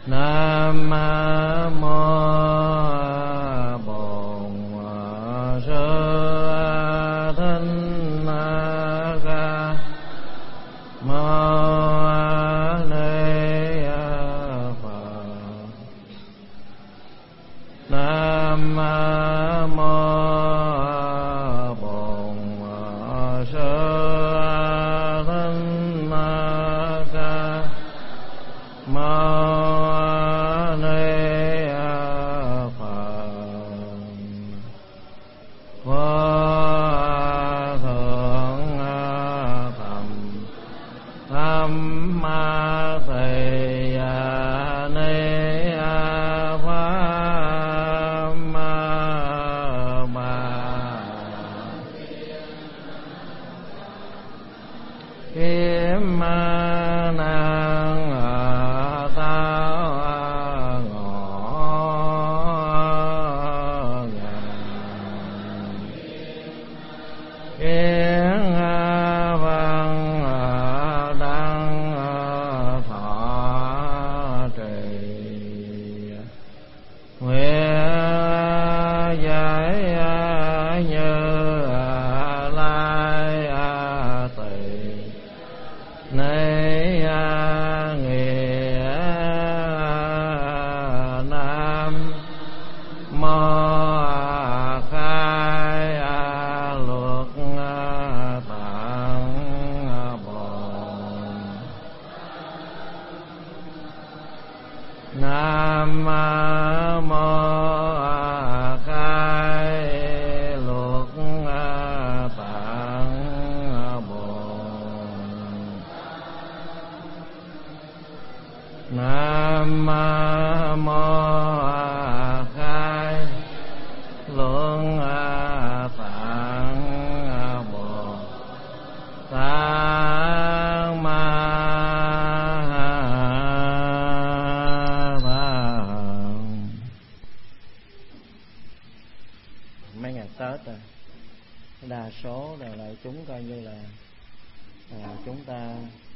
Nam mô Bổn Sư Thích Ca Mâu Ni Phật. Nam mô Bổn Sư Thích Ca Mâu đa số là đại chúng coi như là chúng ta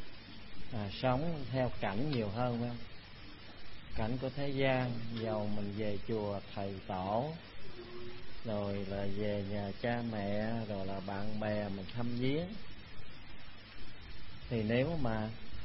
sống theo cảnh nhiều hơn, phải không? Cảnh của thế gian, giàu mình về chùa thầy tổ, rồi là về nhà cha mẹ, rồi là bạn bè mình thăm viếng, thì nếu mà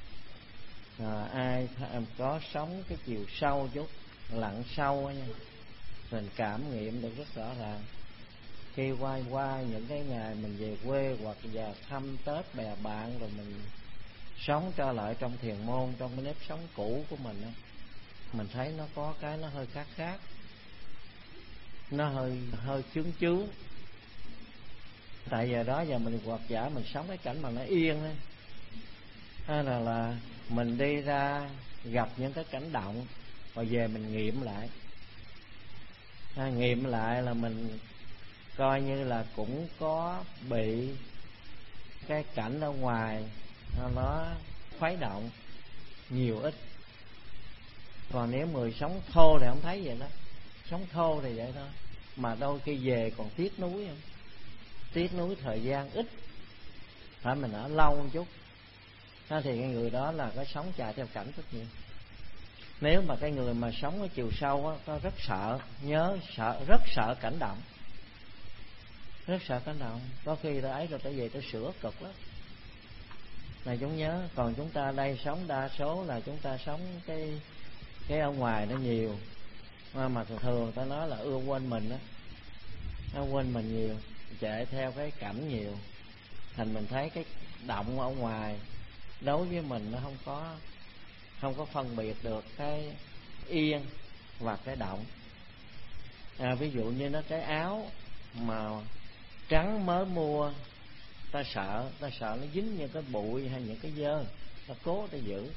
ai có sống cái chiều sâu chút, lặn sâu nha, mình cảm nghiệm được rất rõ ràng. Khi qua những cái ngày mình về quê hoặc là thăm Tết bè bạn, rồi mình sống trở lại trong thiền môn, trong cái nếp sống cũ của mình thấy nó có cái nó hơi khác, nó hơi chướng. Tại giờ đó giờ mình hoặc giả mình sống cái cảnh mà nó yên ấy, hay là mình đi ra gặp những cái cảnh động, rồi về mình nghiệm lại là mình coi như là cũng có bị cái cảnh ở ngoài nó khuấy động nhiều ít. Còn nếu người sống thô thì không thấy vậy đó, sống thô thì vậy thôi, mà đôi khi về còn tiếc nuối không? Tiếc nuối thời gian ít, phải mình ở lâu một chút thì cái người đó là cái sống chạy theo cảnh rất nhiều. Nếu mà cái người mà sống ở chiều sâu á, có rất sợ, rất sợ cảnh động, có khi ta ấy rồi ta về ta sửa cực lắm. Này chúng nhớ, còn chúng ta đây sống đa số là chúng ta sống cái ở ngoài nó nhiều, mà thường ta nói là ưa quên mình á, nó quên mình nhiều, chạy theo cái cảnh nhiều, thành mình thấy cái động ở ngoài đối với mình nó không có phân biệt được cái yên và cái động. Ví dụ như nó cái áo mà trắng mới mua, ta sợ nó dính những cái bụi hay những cái dơ, ta cố ta giữ.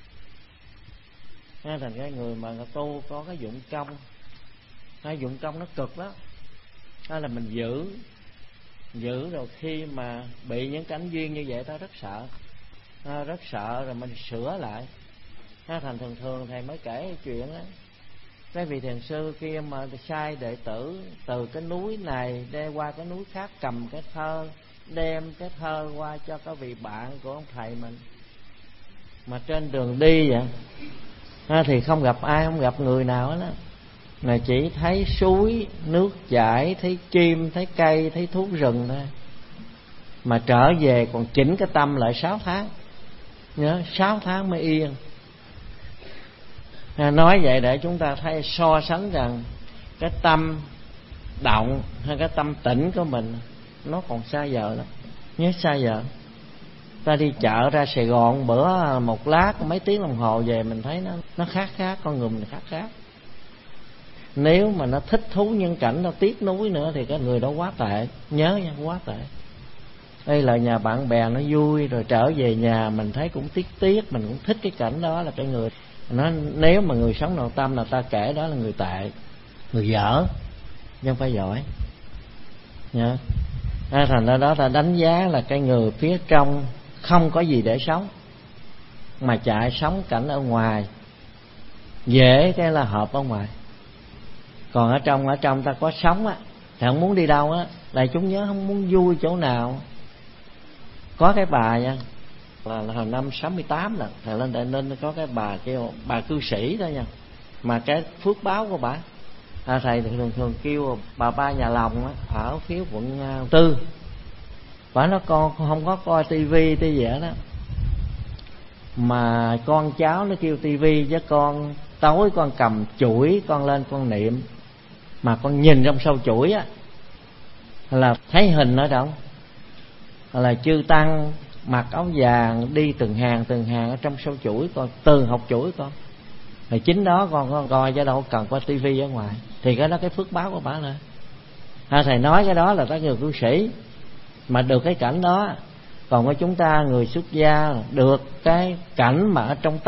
Thành cái người mà tu có cái dụng công, nó cực đó, đó là mình giữ rồi khi mà bị những cảnh duyên như vậy ta rất sợ rồi mình sửa lại. Thành thường thầy mới kể chuyện đó, cái vị thiền sư kia mà sai đệ tử từ cái núi này đem qua cái núi khác, cầm cái thơ, đem cái thơ qua cho cái vị bạn của ông thầy mình, mà trên đường đi vậy thì không gặp ai, không gặp người nào hết đó, mà chỉ thấy suối nước chảy, thấy chim, thấy cây, thấy thú rừng thôi. Mà trở về còn chỉnh cái tâm lại 6 tháng. Nhớ 6 tháng mới yên. Nói vậy để chúng ta thấy so sánh rằng cái tâm động hay cái tâm tĩnh của mình nó còn xa vời lắm. Nhớ xa vời. Ta đi chợ ra Sài Gòn bữa một lát mấy tiếng đồng hồ về mình thấy nó khác, con người mình khác. Nếu mà nó thích thú nhân cảnh, nó tiếc nuối nữa thì cái người đó quá tệ. Nhớ nha, quá tệ. Đây là nhà bạn bè nó vui, rồi trở về nhà mình thấy cũng tiếc, mình cũng thích cái cảnh đó, là cái người nó, nếu mà người sống nội tâm là ta kể đó là người tệ, người dở, chứ không phải giỏi. Nhớ. Thành ra đó ta đánh giá là cái người phía trong không có gì để sống, mà chạy sống cảnh ở ngoài, dễ cái là hợp ở ngoài. Còn ở trong ta có sống á, thì không muốn đi đâu á, là chúng nhớ không muốn vui chỗ nào. Có cái bà nha, là hồi năm 68 là thầy lên Đại Ninh, có cái bà kêu bà cư sĩ đó nha, mà cái phước báo của bà, thầy thường kêu bà Ba Nhà Lòng á, ở phía quận 4. Bà nói con không có coi tivi gì đó, mà con cháu nó kêu tivi, chứ con tối con cầm chuỗi con lên con niệm, mà con nhìn trong sâu chuỗi á là thấy hình ở đâu là chư tăng mặc áo vàng đi từng hàng ở trong sâu chuỗi, con từ học chuỗi con. Thì chính đó con coi, chứ đâu cần qua tivi ở ngoài. Thì cái đó cái phước báo của bà nữa. Thầy nói cái đó là cái người cư sĩ mà được cái cảnh đó. Còn của chúng ta người xuất gia được cái cảnh mà ở trong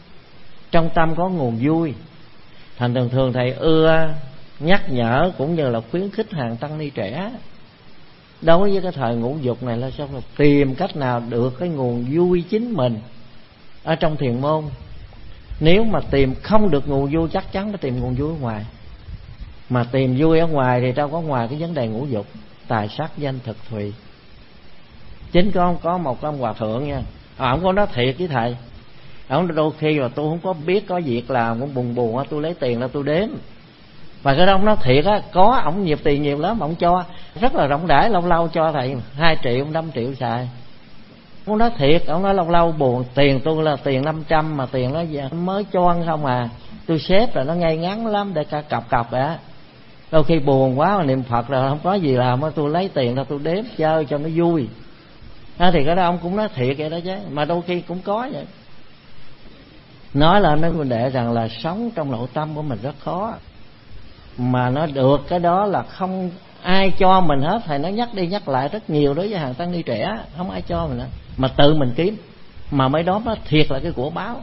tâm có nguồn vui. Thành thường thầy ưa nhắc nhở cũng như là khuyến khích hàng tăng ni trẻ đối với cái thời ngũ dục này là sao, là tìm cách nào được cái nguồn vui chính mình ở trong thiền môn. Nếu mà tìm không được nguồn vui, chắc chắn phải tìm nguồn vui ở ngoài. Mà tìm vui ở ngoài thì đâu có ngoài cái vấn đề ngũ dục, tài sắc danh thực thùy. Chính có một ông hòa thượng nha, ông có nói thiệt với thầy, ông đôi khi mà tôi không có biết có việc làm cũng buồn tôi lấy tiền ra tôi đếm. Và cái đó ông nói thiệt á, có ổng nhiều tiền nhiều lắm, ổng cho rất là rộng rãi, lâu cho thầy 2 triệu 5 triệu xài. Ông nói thiệt, ông nói lâu buồn, tiền tôi là tiền 500 mà tiền nó mới cho ăn không à, tôi xếp rồi nó ngay ngắn lắm để cả cọc vậy á. Đôi khi buồn quá mà niệm Phật rồi không có gì làm, tôi lấy tiền ra tôi đếm chơi cho nó vui. Thì cái đó ông cũng nói thiệt vậy đó chứ, mà đôi khi cũng có vậy. Nói là mấy huynh đệ rằng là sống trong nội tâm của mình rất khó, mà nó được cái đó là không ai cho mình hết. Thầy nó nhắc đi nhắc lại rất nhiều đối với hàng tăng ni trẻ, không ai cho mình hết, mà tự mình kiếm. Mà mấy đó nó thiệt là cái của báo,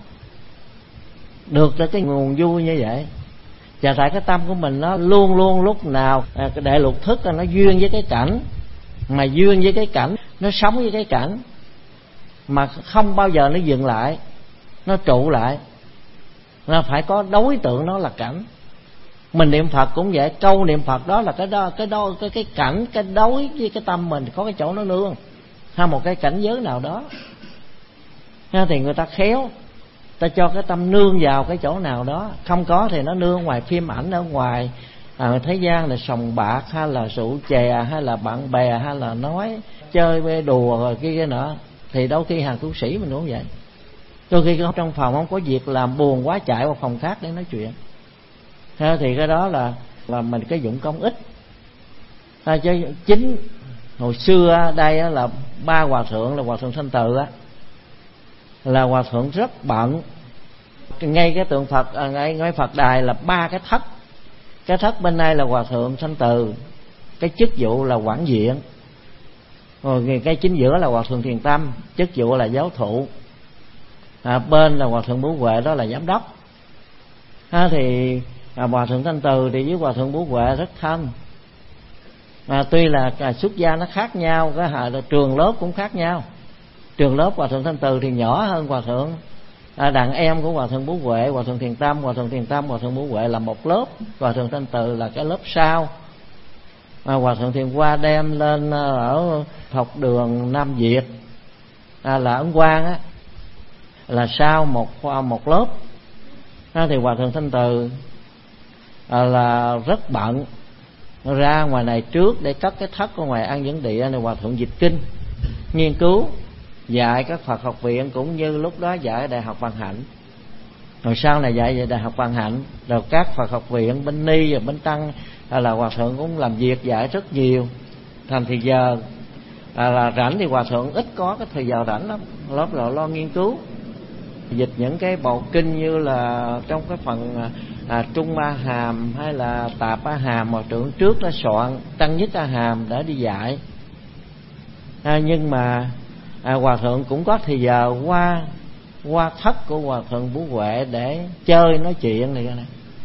được cái nguồn vui như vậy. Và tại cái tâm của mình nó luôn luôn lúc nào cái đại lục thức là nó duyên với cái cảnh, mà duyên với cái cảnh, nó sống với cái cảnh, mà không bao giờ nó dừng lại, nó trụ lại. Nó phải có đối tượng, nó là cảnh. Mình niệm Phật cũng vậy, câu niệm Phật đó là cái cảnh, cái đối với cái tâm mình có cái chỗ nó nương, hay một cái cảnh giới nào đó. Thì người ta khéo, ta cho cái tâm nương vào cái chỗ nào đó. Không có thì nó nương ngoài phim ảnh, ở ngoài thế gian là sòng bạc, hay là rượu chè, hay là bạn bè, hay là nói chơi bê đùa rồi kia nọ. Thì đôi khi hàng tu sĩ mình cũng vậy, đôi khi trong phòng không có việc làm, buồn quá chạy vào phòng khác để nói chuyện. Thì cái đó là mình cái dụng công ích. Chứ chính hồi xưa đây là 3 hòa thượng, là hòa thượng Thanh Từ á, là hòa thượng rất bận. Ngay cái tượng Phật, ngay Phật đài là 3 cái thất. Cái thất bên đây là hòa thượng Thanh Từ, cái chức vụ là quản viện, rồi cái chính giữa là hòa thượng Thiền Tâm, chức vụ là giáo thụ. Bên là hòa thượng Bố Huệ, đó là giám đốc. Thì hòa thượng Thanh Từ thì với hòa thượng Bố Huệ rất thân. Tuy là xuất gia nó khác nhau, cái trường lớp cũng khác nhau. Trường lớp hòa thượng Thanh Từ thì nhỏ hơn hòa thượng đàn em của hòa thượng Bố Huệ, hòa thượng Thiền Tâm. Hòa thượng Thiền Tâm, hòa thượng Bố Huệ là một lớp, hòa thượng Thanh Từ là cái lớp sau. Hòa thượng Thiền Hoa đem lên ở học đường Nam Việt, là Ấn Quang á, là sau một lớp. Thì hòa thượng Thanh Từ là rất bận, ra ngoài này trước để cất cái thất ở ngoài An Dẫn Địa này, hòa thượng dịch kinh, nghiên cứu, dạy các Phật học viện, cũng như lúc đó dạy ở Đại học Văn Hạnh, rồi sau này dạy về Đại học Văn Hạnh, rồi các Phật học viện bên Ni và bên Tăng là hòa thượng cũng làm việc dạy rất nhiều. Thành thì giờ là rảnh thì hòa thượng ít có cái thời giờ rảnh lắm, lo nghiên cứu dịch những cái bộ kinh như là trong cái phần Trung A Hàm hay là Tạp A Hàm mà trưởng trước đã soạn, Tăng Nhất A Hàm để đi dạy. Nhưng mà hòa thượng cũng có thời giờ qua thất của hòa thượng Vũ Huệ để chơi nói chuyện này.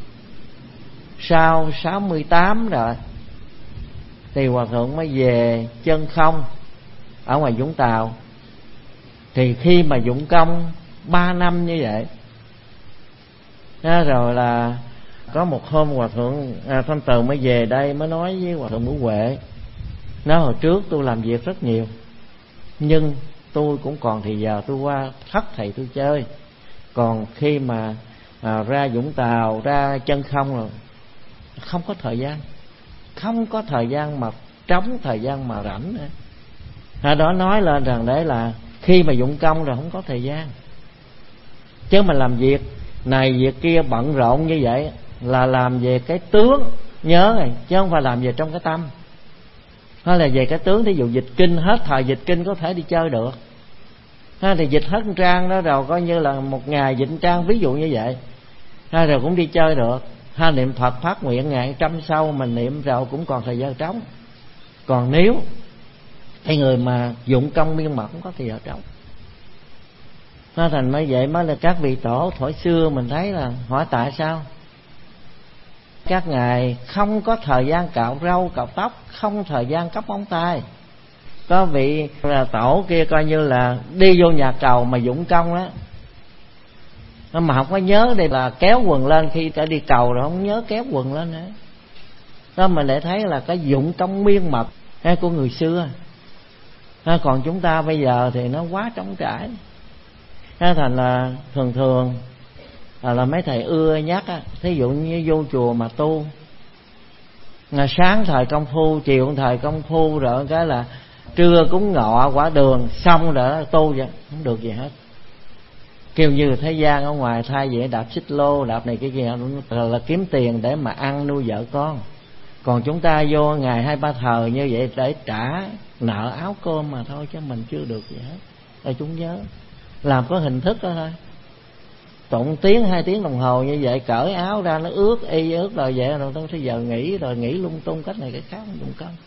Sau 68 rồi thì hòa thượng mới về Chân Không ở ngoài Vũng Tàu. Thì khi mà dụng công 3 năm như vậy rồi là có một hôm hòa thượng Thanh Từ mới về đây mới nói với hòa thượng Vũ Huệ, nói hồi trước tôi làm việc rất nhiều, nhưng tôi cũng còn thì giờ tôi qua thất thầy tôi chơi. Còn khi mà ra Vũng Tàu, ra Chân Không rồi không có thời gian, không có thời gian mà trống, thời gian mà rảnh nữa. Đó nói lên rằng đấy là khi mà dụng công rồi không có thời gian, chứ mà làm việc này việc kia bận rộn như vậy là làm về cái tướng nhớ rồi, chứ không phải làm về trong cái tâm. Nó là về cái tướng. Thí dụ dịch kinh, hết thời dịch kinh có thể đi chơi được, thì dịch hết trang đó rồi coi như là một ngày dịch trang, ví dụ như vậy, rồi cũng đi chơi được. Niệm Phật phát nguyện ngày trăm sau mình niệm rồi cũng còn thời gian trống. Còn nếu cái người mà dụng công miên mật không có thời giờ trống. Thành mới vậy mới là các vị tổ thuở xưa mình thấy là hỏi tại sao các ngài không có thời gian cạo râu cạo tóc, không thời gian cắt móng tay. Có vị là tổ kia coi như là đi vô nhà cầu mà dụng công đó, mà không có nhớ đây là kéo quần lên, khi cả đi cầu rồi không nhớ kéo quần lên nữa. Đó mình để thấy là cái dụng công miên mật của người xưa. Còn chúng ta bây giờ thì nó quá trống trải. Thành là thường là mấy thầy ưa nhắc á, thí dụ như vô chùa mà tu, sáng thời công phu, chiều thời công phu, rồi cái là trưa cúng ngọ quả đường xong rồi tu vậy, không được gì hết. Kêu như thế gian ở ngoài thay vậy đạp xích lô, đạp này cái kia là kiếm tiền để mà ăn nuôi vợ con. Còn chúng ta vô ngày 2-3 thời như vậy để trả nợ áo cơm mà thôi, chứ mình chưa được gì hết. Để chúng nhớ làm có hình thức đó thôi. Tụng tiếng 2 tiếng đồng hồ như vậy, cởi áo ra nó ướt y ướt rồi vậy, rồi tới giờ nghỉ, rồi nghỉ lung tung cách này cái khác, không dụng công.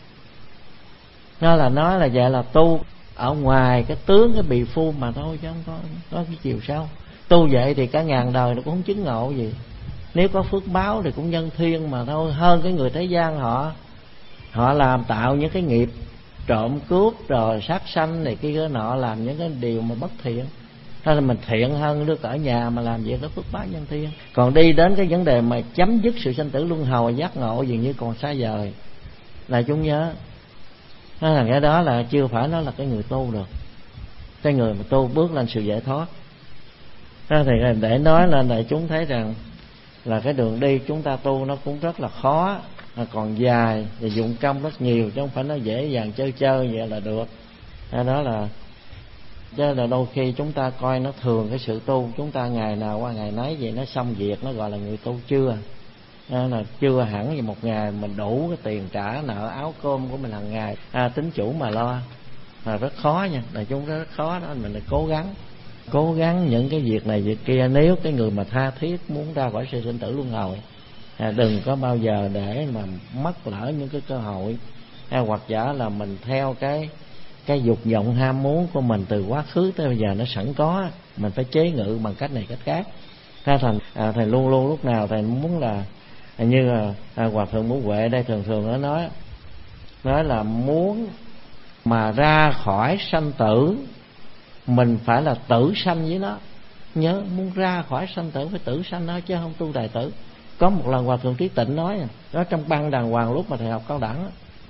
Nó là nói là vậy là tu ở ngoài cái tướng, cái bì phu mà thôi, chứ không có cái chiều sâu. Tu vậy thì cả ngàn đời nó cũng không chứng ngộ gì. Nếu có phước báo thì cũng nhân thiên mà thôi. Hơn cái người thế gian họ làm tạo những cái nghiệp trộm cướp rồi sát sanh này kia nọ, làm những cái điều mà bất thiện. Hay là mình thiện hơn đứa ở nhà mà làm việc đó, phước báo nhân thiên. Còn đi đến cái vấn đề mà chấm dứt sự sanh tử luân hồi, giác ngộ dường như còn xa vời. Là chúng nhớ là cái đó là chưa phải nó là cái người tu được. Cái người mà tu bước lên sự giải thoát. Thì để nói lên để chúng thấy rằng là cái đường đi chúng ta tu nó cũng rất là khó, còn dài và dụng công rất nhiều, chứ không phải nó dễ dàng chơi vậy là được. Đó là chứ là đôi khi chúng ta coi nó thường cái sự tu, chúng ta ngày nào qua ngày nấy vậy nó xong việc, nó gọi là người tu chưa. Là chưa hẳn vì một ngày mình đủ cái tiền trả nợ áo cơm của mình hàng ngày, tính chủ mà lo là rất khó nha. Là chúng rất khó đó, mình phải cố gắng những cái việc này việc kia. Nếu cái người mà tha thiết muốn ra khỏi sự sinh tử luân hồi, đừng có bao giờ để mà mất lỡ những cái cơ hội, hoặc giả là mình theo cái dục vọng ham muốn của mình từ quá khứ tới bây giờ nó sẵn có, mình phải chế ngự bằng cách này cách khác. Thầy luôn luôn lúc nào thầy muốn là như hòa thượng Vũ Huệ đây thường nó nói là muốn mà ra khỏi sanh tử mình phải là tử sanh với nó. Nhớ, muốn ra khỏi sanh tử phải tử sanh nó, chứ không tu đại tử. Có một lần hòa thượng Trí Tịnh nói đó trong băng đàng hoàng lúc mà thầy học cao đẳng,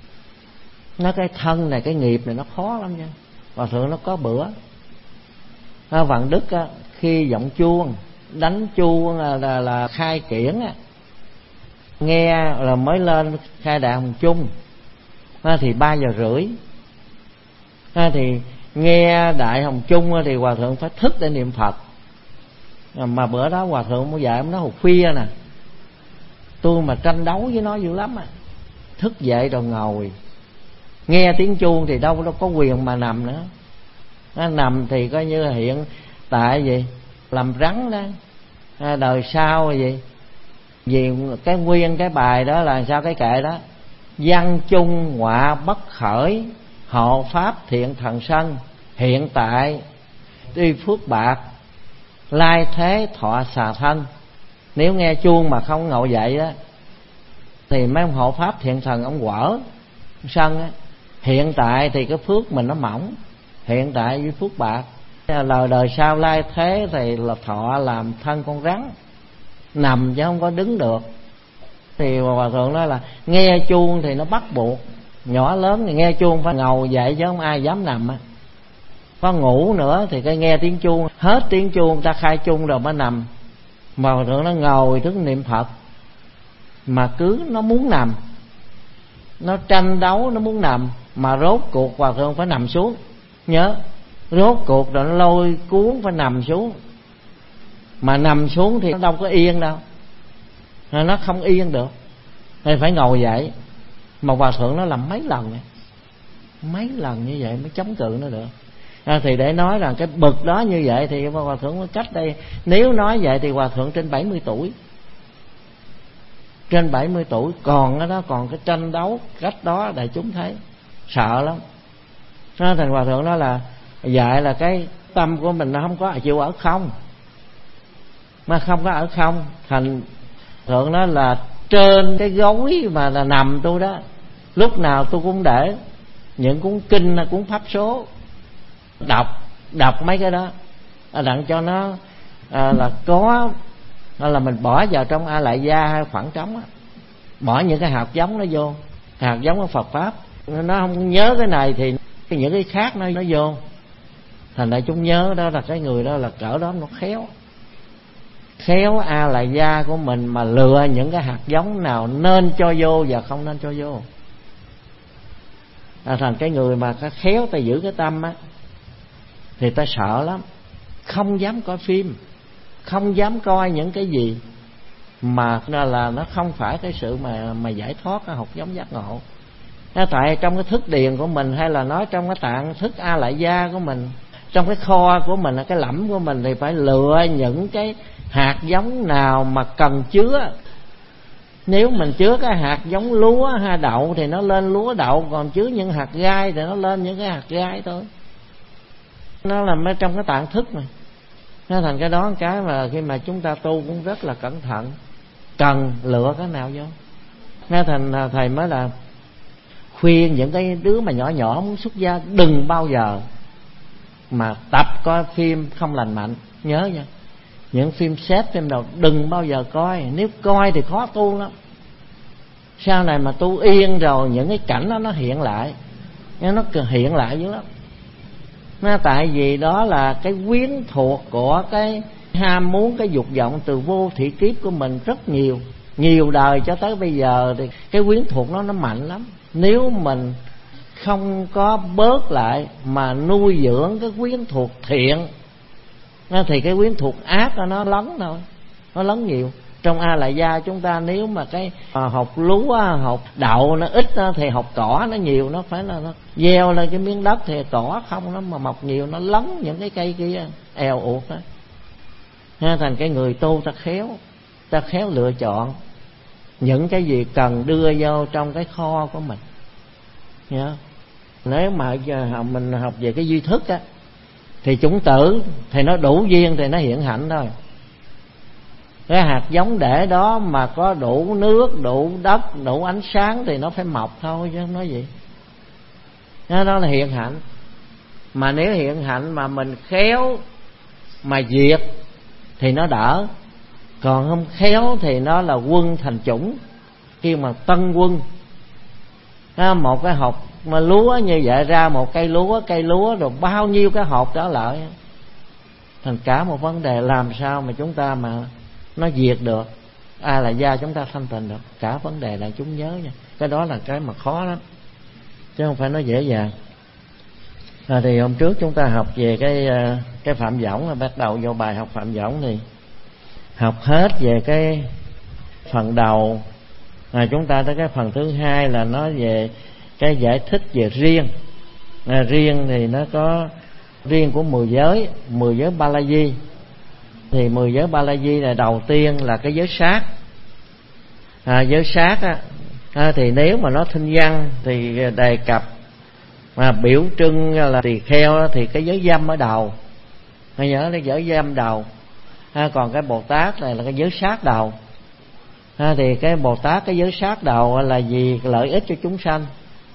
nó cái thân này, cái nghiệp này nó khó lắm nha. Hòa thượng nó có bữa Vạn Đức khi giọng chuông đánh chuông là khai kiển á, nghe là mới lên khai đàn hồng chung thì 3:30. Thì nghe đại hồng chung thì hòa thượng phải thức để niệm Phật. Mà bữa đó hòa thượng muốn dạy nó hồi khuya nè, tôi mà tranh đấu với nó dữ lắm thức dậy rồi ngồi nghe tiếng chuông thì đâu có quyền mà nằm nữa. Nó nằm thì coi như hiện tại gì làm rắn đó, đời sau gì vì cái nguyên cái bài đó là sao, cái kệ đó: văn chung họa bất khởi, hộ pháp thiện thần sân, hiện tại tuy phước bạc, lai thế thọ xà thân. Nếu nghe chuông mà không ngồi dậy đó thì mấy ông hộ pháp thiện thần ông quở sân á. Hiện tại thì cái phước mình nó mỏng, hiện tại với phước bạc, lời đời sau lai thế thì là thọ làm thân con rắn, nằm chứ không có đứng được. Thì hòa thượng nói là nghe chuông thì nó bắt buộc, nhỏ lớn thì nghe chuông phải ngồi dậy chứ không ai dám nằm á. Có ngủ nữa thì cái nghe tiếng chuông, hết tiếng chuông ta khai chuông rồi mới nằm. Mà hòa thượng nó ngồi thức niệm Phật, mà cứ nó muốn nằm, nó tranh đấu nó muốn nằm, mà rốt cuộc hòa thượng phải nằm xuống. Nhớ rốt cuộc rồi nó lôi cuốn phải nằm xuống. Mà nằm xuống thì nó đâu có yên đâu, nó không yên được, nên phải ngồi dậy. Mà hòa thượng nó làm mấy lần như vậy mới chống cự nó được. Thì để nói rằng cái bực đó như vậy thì hòa thượng cách đây, nếu nói vậy thì hòa thượng trên 70 tuổi. Trên 70 tuổi còn đó, còn cái tranh đấu cách đó đại chúng thấy sợ lắm. Thành hòa thượng nói là dạy là cái tâm của mình nó không có chịu ở không, mà không có ở không. Thành thượng nói là trên cái gối mà là nằm tôi đó, lúc nào tôi cũng để những cuốn kinh, cuốn pháp số, đọc mấy cái đó đặng cho nó là có là mình bỏ vào trong A Lại Gia hay khoảng trống á, bỏ những cái hạt giống nó vô, hạt giống của Phật pháp. Nó không nhớ cái này thì những cái khác nó vô. Thành ra chúng nhớ đó là cái người đó là cỡ đó nó khéo A Lại Gia của mình mà lựa những cái hạt giống nào nên cho vô và không nên cho vô. Thành cái người mà khéo ta giữ cái tâm á thì ta sợ lắm, không dám coi phim, không dám coi những cái gì mà là nó không phải cái sự mà giải thoát, cái học giống giác ngộ. Tại trong cái thức điền của mình, hay là nói trong cái tạng thức A Lại Gia của mình, trong cái kho của mình, cái lẫm của mình, thì phải lựa những cái hạt giống nào mà cần chứa. Nếu mình chứa cái hạt giống lúa hay đậu thì nó lên lúa đậu, còn chứa những hạt gai thì nó lên những cái hạt gai thôi. Nó nằm ở trong cái tạng thức này. Nó thành cái đó cái mà khi mà chúng ta tu cũng rất là cẩn thận, cần lựa cái nào vô. Nên thành thầy mới là khuyên những cái đứa mà nhỏ nhỏ muốn xuất gia đừng bao giờ mà tập coi phim không lành mạnh. Nhớ nha, những phim xét phim đầu đừng bao giờ coi. Nếu coi thì khó tu lắm. Sau này mà tu yên rồi những cái cảnh đó nó hiện lại, nó hiện lại dữ lắm. Tại vì đó là cái quyến thuộc của cái ham muốn, cái dục vọng từ vô thị kiếp của mình rất nhiều đời cho tới bây giờ, thì cái quyến thuộc nó mạnh lắm. Nếu mình không có bớt lại mà nuôi dưỡng cái quyến thuộc thiện thì cái quyến thuộc ác nó lấn thôi, nó lấn nhiều. Trong A Lại Gia chúng ta nếu mà cái học lúa, học đậu nó ít thì học cỏ nó nhiều. Nó phải là nó gieo lên cái miếng đất thì cỏ không nó mà mọc nhiều, nó lấn những cái cây kia eo uột đó. Thành cái người tu ta khéo lựa chọn những cái gì cần đưa vô trong cái kho của mình. Nếu mà mình học về cái duy thức á thì chủng tử thì nó đủ duyên thì nó hiện hạnh thôi. Cái hạt giống để đó mà có đủ nước, đủ đất, đủ ánh sáng thì nó phải mọc thôi chứ không nói gì. Đó là hiện hạnh. Mà nếu hiện hạnh mà mình khéo mà diệt thì nó đỡ, còn không khéo thì nó là quân thành chủng. Khi mà tân quân, một cái hộp mà lúa như vậy ra một cây lúa rồi bao nhiêu cái hộp đó lại. Thành cả một vấn đề làm sao mà chúng ta mà nó diệt được, ai là gia chúng ta thanh tịnh được, cả vấn đề là chúng nhớ nha. Cái đó là cái mà khó lắm, chứ không phải nó dễ dàng. Thì hôm trước chúng ta học về cái phạm võng, bắt đầu vô bài học phạm võng thì học hết về cái phần đầu. Chúng ta tới cái phần thứ hai là nói về cái giải thích về riêng. Riêng thì nó có riêng của 10 giới Ba La Di. Thì 10 giới Ba La Di là đầu tiên là cái giới sát. Giới sát thì nếu mà nó thinh văn thì đề cập mà biểu trưng là tỳ kheo thì cái giới dâm ở đầu, hãy nhớ cái giới dâm đầu. Còn cái Bồ Tát này là cái giới sát đầu. Thì cái Bồ Tát cái giới sát đầu là vì lợi ích cho chúng sanh,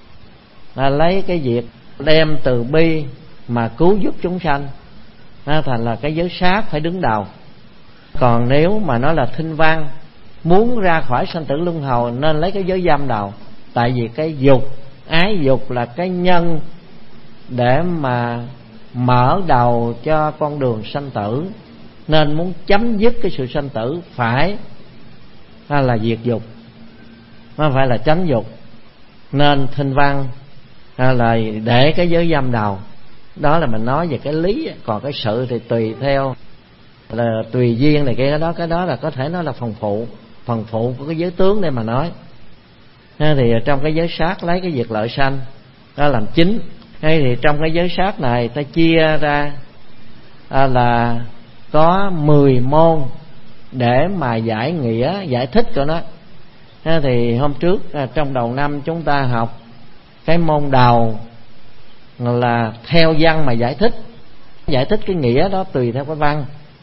lấy cái việc đem từ bi mà cứu giúp chúng sanh, thành là cái giới sát phải đứng đầu. Còn nếu mà nó là thinh văn, muốn ra khỏi sanh tử luân hồi, nên lấy cái giới dâm đầu. Tại vì cái dục, ái dục là cái nhân để mà mở đầu cho con đường sanh tử, nên muốn chấm dứt cái sự sanh tử phải là diệt dục, nó phải là tránh dục. Nên thinh văn là để cái giới dâm đầu. Đó là mình nói về cái lý. Còn cái sự thì tùy theo, là tùy duyên này cái đó là có thể nói là phần phụ của cái giới tướng đây mà nói. Thì trong cái giới sát lấy cái việc lợi sanh đó làm chính. Hay thì trong cái giới sát này ta chia ra là có 10 môn để mà giải nghĩa, giải thích của nó. Thì hôm trước trong đầu năm chúng ta học cái môn đầu là theo văn mà giải thích cái nghĩa đó tùy theo cái văn.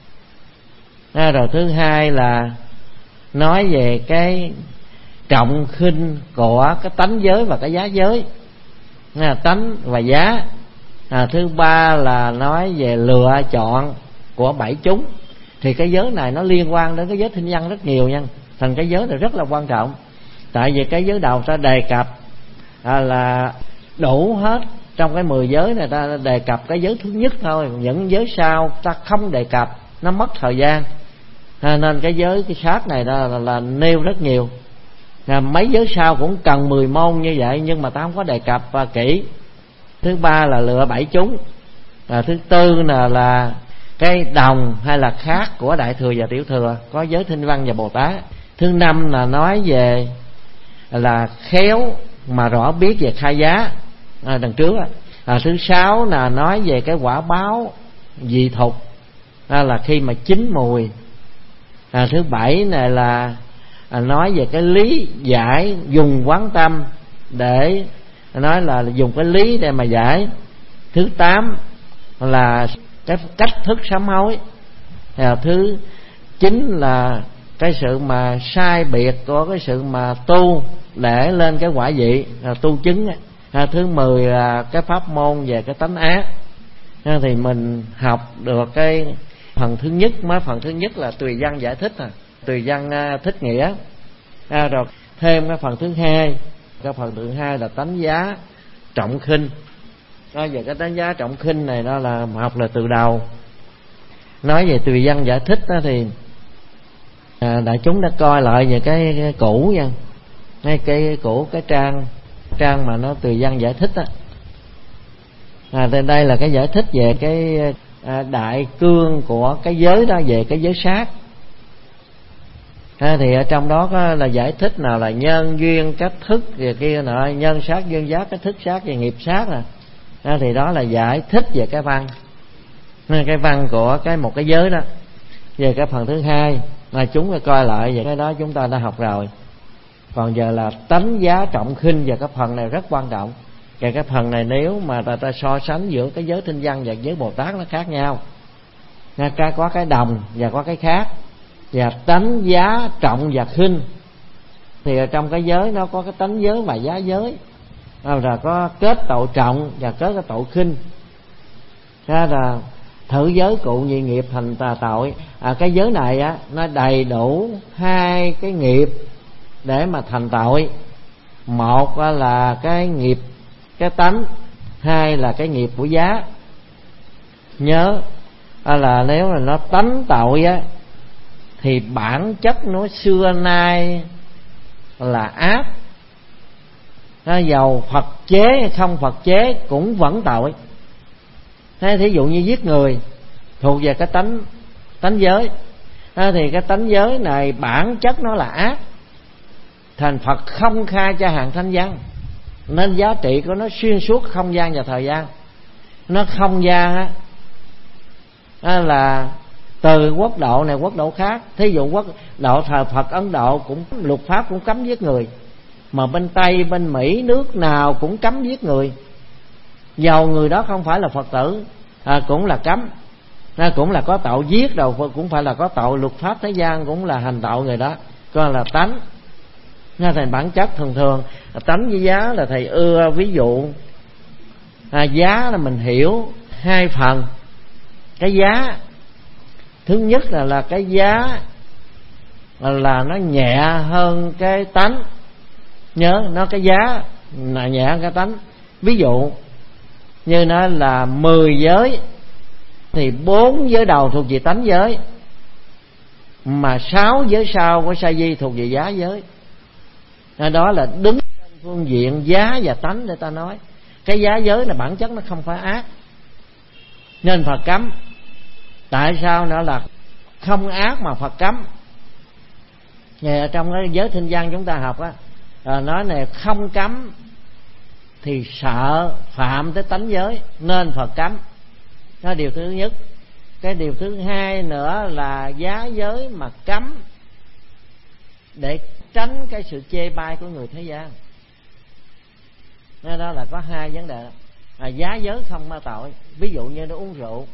Rồi thứ hai là nói về cái trọng khinh của cái tánh giới và cái giá giới, tánh và giá. Thứ ba là nói về lựa chọn của 7 chúng. Thì cái giới này nó liên quan đến cái giới thinh văn rất nhiều nha. Thành cái giới này rất là quan trọng. Tại vì cái giới đầu ta đề cập là đủ hết. Trong cái 10 giới này ta đề cập cái giới thứ nhất thôi. Những giới sau ta không đề cập, nó mất thời gian. Nên cái giới cái sát này là nêu rất nhiều. Mấy giới sau cũng cần 10 môn như vậy, nhưng mà ta không có đề cập kỹ. Thứ ba là lựa 7 chúng. Thứ tư là cái đồng hay là khác của Đại Thừa và Tiểu Thừa, có giới Thinh Văn và Bồ Tát. Thứ năm là nói về là khéo mà rõ biết về khai giá, đằng trước. Thứ sáu là nói về cái quả báo dị thục, là khi mà chín mùi. Thứ bảy này là nói về cái lý giải dùng quán tâm, để nói là dùng cái lý để mà giải. Thứ 8 là cái cách thức sám hối. Thứ 9 là cái sự mà sai biệt của cái sự mà tu để lên cái quả vị, tu chứng. Thứ 10 là cái pháp môn về cái tánh ác. Thì mình học được cái phần thứ nhất. Phần thứ nhất là tùy văn giải thích, tùy văn thích nghĩa. Rồi thêm cái phần thứ hai. Cái phần thứ hai là tánh giá trọng khinh. Nói về cái tánh giá trọng khinh này, đó là học là từ đầu. Nói về tùy văn giải thích đó thì đại chúng đã coi lại về cái cũ nha, cái cũ, cái trang mà nó tùy văn giải thích á. Đây là cái giải thích về cái đại cương của cái giới đó, về cái giới sát. Thì ở trong đó có là giải thích nào là nhân duyên cách thức về kia nọ, nhân sát duyên giác cách thức sát về nghiệp sát nè. Thì đó là giải thích về cái văn, cái văn của một cái giới đó. Về cái phần thứ hai là chúng ta coi lại về cái đó chúng ta đã học rồi. Còn giờ là tánh giá trọng khinh, và cái phần này rất quan trọng. Và cái phần này nếu mà ta so sánh giữa cái giới Thinh Văn và giới Bồ Tát nó khác nhau. Có cái đồng và có cái khác. Và tánh giá trọng và khinh thì ở trong cái giới nó có cái tánh giới và giá giới. Rồi có kết tội trọng và kết cái tội khinh. Ra là thử giới cụ nhị nghiệp thành tà tội. Cái giới này á, nó đầy đủ hai cái nghiệp để mà thành tội. Một là cái nghiệp cái tánh, hai là cái nghiệp của giá. Nhớ là nếu là nó tánh tội á, thì bản chất nó xưa nay là ác. Dầu Phật chế hay không Phật chế cũng vẫn tội. Thí dụ như giết người thuộc về cái tánh giới, thì cái tánh giới này bản chất nó là ác, thành Phật không khai cho hàng thanh văn, nên giá trị của nó xuyên suốt không gian và thời gian. Nó không gian á, là từ quốc độ này quốc độ khác. Thí dụ quốc độ thờ Phật Ấn Độ cũng luật pháp cũng cấm giết người, mà bên Tây, bên Mỹ, nước nào cũng cấm giết người, dầu người đó không phải là Phật tử, cũng là cấm. Cũng là có tội giết đâu, cũng phải là có tội. Luật pháp thế gian cũng là hành tội người đó, coi là tánh. Nên thành bản chất thường tánh với giá là thầy ưa ví dụ. Giá là mình hiểu hai phần. Cái giá thứ nhất là cái giá là nó nhẹ hơn cái tánh. Nhớ nó cái giá là nhẹ hơn cái tánh. Ví dụ như nó là 10 giới thì 4 giới đầu thuộc về tánh giới, mà 6 giới sau của sa di thuộc về giá giới. Đó là đứng trên phương diện giá và tánh để ta nói. Cái giá giới là bản chất nó không phải ác, nên Phật cấm. Tại sao nó là không ác mà Phật cấm? Trong cái giới thinh văn chúng ta học á, nói này không cấm thì sợ phạm tới tánh giới, nên Phật cấm. Đó là điều thứ nhất. Cái điều thứ hai nữa là giá giới mà cấm để tránh cái sự chê bai của người thế gian. Đó là có hai vấn đề. Giá giới không ma tội. Ví dụ như nó uống rượu,